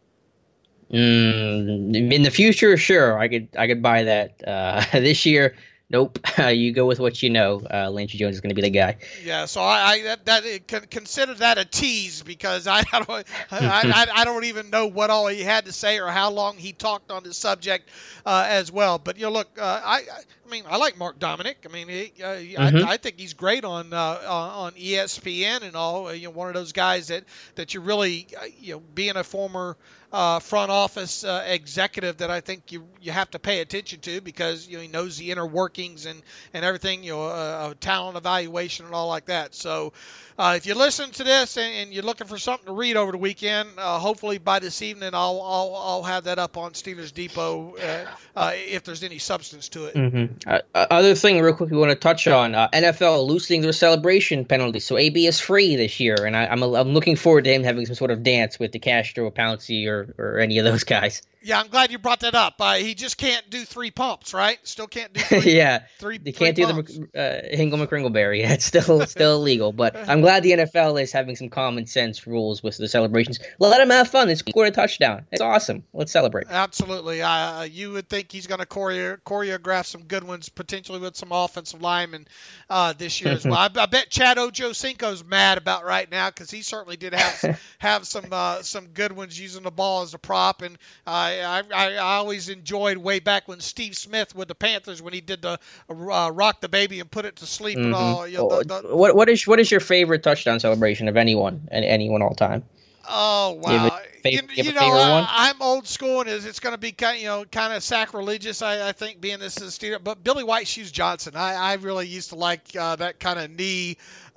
In the future, sure, I could buy that. This year, nope. You go with what you know. Landry Jones is going to be the guy. Yeah, so I consider that a tease because I don't even know what all he had to say or how long he talked on this subject as well. But look, I mean, I like Mark Dominic. I mean, I think he's great on ESPN and all. One of those guys that you really being a former front office executive that I think you have to pay attention to because he knows the inner workings and everything, talent evaluation and all like that. So if you listen to this and you're looking for something to read over the weekend, hopefully by this evening I'll have that up on Steelers Depot if there's any substance to it. Other thing real quick we want to touch on, NFL loosening their celebration penalty. So AB is free this year, and I'm looking forward to him having some sort of dance with DeCastro or Pouncey or any of those guys. Yeah, I'm glad you brought that up. He just can't do 3 pumps, right? Still can't do 3. Yeah, they can't do the Hingle McCringleberry. Yeah, it's still illegal. But I'm glad the NFL is having some common sense rules with the celebrations. Let him have fun. They scored a touchdown. It's awesome. Let's celebrate. Absolutely. You would think he's going to choreograph some good ones, potentially with some offensive linemen this year as well. I bet Chad Ochocinco's mad about right now because he certainly did have some good ones using the ball as a prop. And I always enjoyed way back when Steve Smith with the Panthers when he did the rock the baby and put it to sleep and all. What is your favorite touchdown celebration of anyone all time? Oh wow! I'm old school, and it's going to be kind of sacrilegious. I think being this is Steeler, but Billy White Shoes Johnson, I really used to like that kind of knee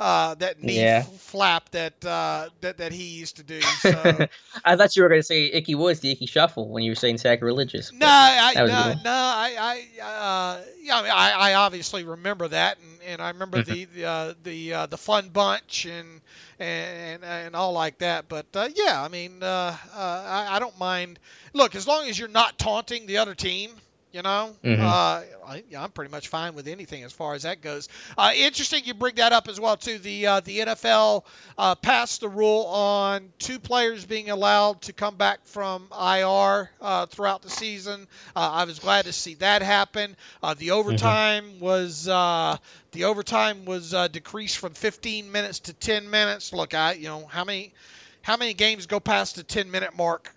flap that he used to do. So. I thought you were going to say Icky Woods, the Icky Shuffle, when you were saying sacrilegious. I obviously remember that, and I remember the Fun Bunch and all like that. But I mean, I don't mind. Look, as long as you're not taunting the other team, I'm pretty much fine with anything as far as that goes. Interesting you bring that up as well, too. The NFL passed the rule on 2 players being allowed to come back from IR throughout the season. I was glad to see that happen. The overtime was decreased from 15 minutes to 10 minutes. Look, how many games go past the 10-minute mark?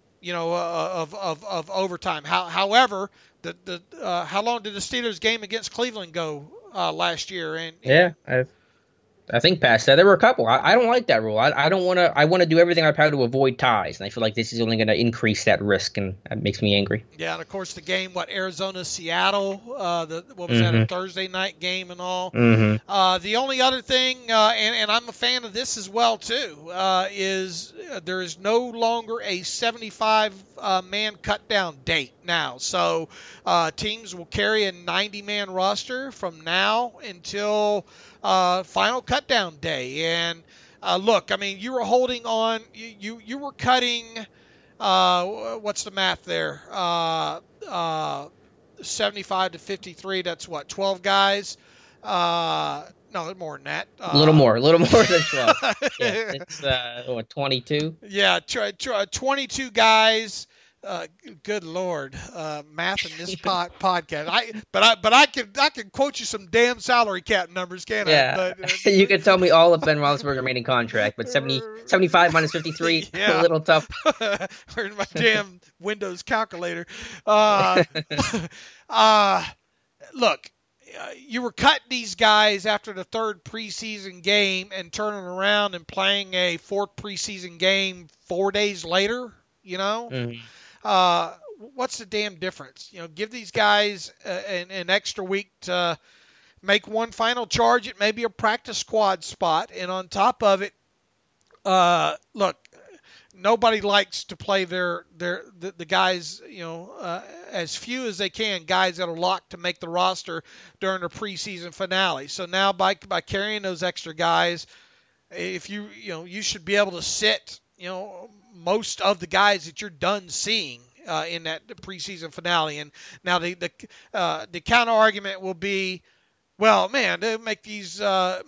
Of overtime. However, how long did the Steelers game against Cleveland go last year? I think past that. There were a couple. I don't like that rule. I don't want to. I want to do everything I can to avoid ties, and I feel like this is only going to increase that risk, and that makes me angry. Yeah, and of course the game, Arizona Seattle, that, a Thursday night game and all. The only other thing, and I'm a fan of this as well too, is there is no longer a 75-man cut down date now. So teams will carry a 90-man roster from now until final cut down day. And look, I mean, you were holding on, you were cutting, what's the math there? 75 to 53, that's what, 12 guys? No, more than that. A little more than 12. Yeah, it's 22? Yeah, 22 guys. Good Lord, math in this podcast. I can quote you some damn salary cap numbers, can't I? Yeah. But, you can tell me all of Ben Roethlisberger's remaining contract, but 75 minus 53, a little tough. Where's my damn Windows calculator? Look, you were cutting these guys after the 3rd preseason game and turning around and playing a 4th preseason game 4 days later. What's the damn difference? Give these guys an extra week to make one final charge at maybe a practice squad spot. And on top of it, look, nobody likes to play the guys, as few as they can guys that are locked to make the roster during the preseason finale. So now by carrying those extra guys, if you should be able to sit most of the guys that you're done seeing in that preseason finale. And now the counter argument will be, well, man, they make these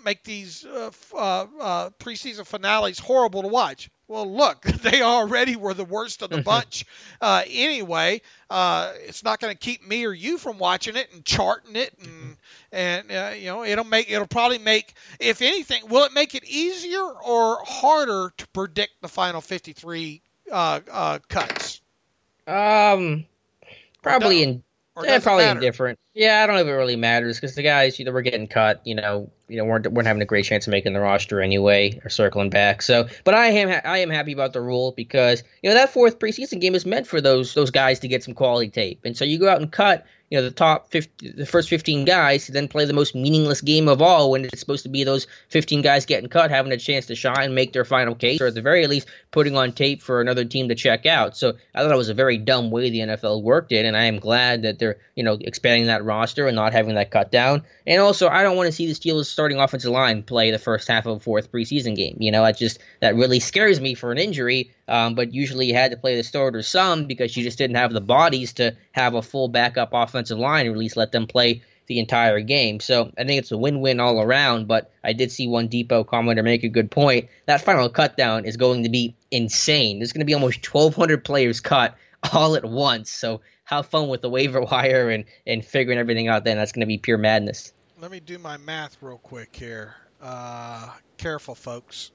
preseason finales horrible to watch. Well, look, they already were the worst of the bunch anyway. It's not going to keep me or you from watching it and charting it, and it'll probably make, if anything, will it make it easier or harder to predict the final 53 cuts? Probably indifferent. Yeah, I don't know if it really matters because the guys either were getting cut, weren't having a great chance of making the roster anyway or circling back. So, but I am happy about the rule because that fourth preseason game is meant for those guys to get some quality tape, and so you go out and cut the first 15 guys, then play the most meaningless game of all when it's supposed to be those 15 guys getting cut, having a chance to shine, make their final case, or at the very least putting on tape for another team to check out. So I thought it was a very dumb way the NFL worked it, and I am glad that they're expanding that roster and not having that cut down. And also, I don't want to see the Steelers starting offensive line play the first half of a fourth preseason game. That really scares me for an injury. But usually you had to play the starters some because you just didn't have the bodies to have a full backup offensive line or at least let them play the entire game. So I think it's a win-win all around, but I did see one Depot commenter make a good point. That final cut down is going to be insane. There's going to be almost 1,200 players cut all at once. So have fun with the waiver wire and figuring everything out then. That's going to be pure madness. Let me do my math real quick here. Careful, folks.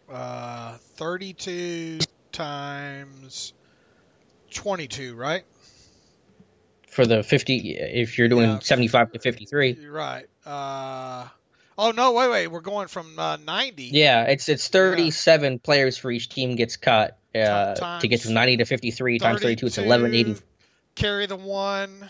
32 times 22, right? For the 50, if you're doing 75 to 53. You're right. No, wait. We're going from 90. Yeah, it's 37 players for each team gets cut. To get from 90 to 53 times 32, it's 1180. Carry the one.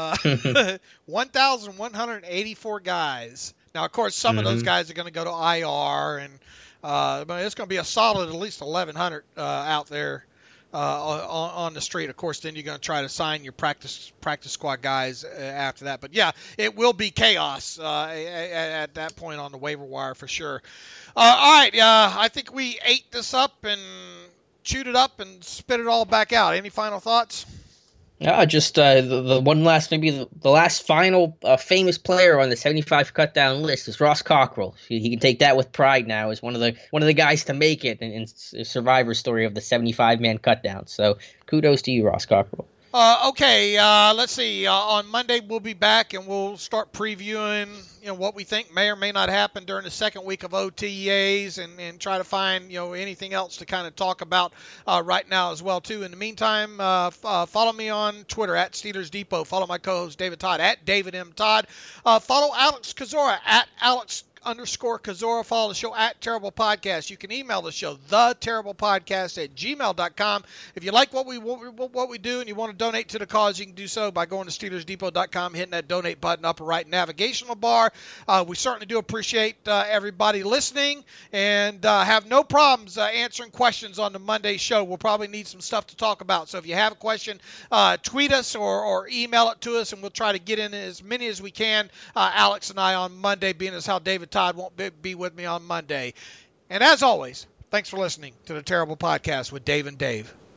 1,184 guys. Now, of course, some of those guys are going to go to IR, and but it's going to be a solid at least 1,100 out there on the street. Of course, then you're going to try to sign your practice squad guys after that. But yeah, it will be chaos at that point on the waiver wire for sure. All right, I think we ate this up and chewed it up and spit it all back out. Any final thoughts? Just the one last, maybe the last final famous player on the 75 cut down list is Ross Cockrell. He can take that with pride now as one of the guys to make it in Survivor story of the 75-man cut down. So kudos to you, Ross Cockrell. Okay, let's see. On Monday we'll be back and we'll start previewing, what we think may or may not happen during the second week of OTAs and try to find, anything else to kind of talk about right now as well too. In the meantime, follow me on Twitter at Steelers Depot. Follow my co-host David Todd at David M. Todd. Follow Alex Kozora at Alex_Kozora. Follow the show at Terrible Podcast. You can email the show, theterriblepodcast@gmail.com. If you like what we do and you want to donate to the cause, you can do so by going to SteelersDepot.com, hitting that donate button upper right navigational bar. We certainly do appreciate everybody listening and have no problems answering questions on the Monday show. We'll probably need some stuff to talk about. So if you have a question, tweet us or email it to us, and we'll try to get in as many as we can. Alex and I on Monday, being as how David Todd won't be with me on Monday. And as always, thanks for listening to the Terrible Podcast with Dave and Dave.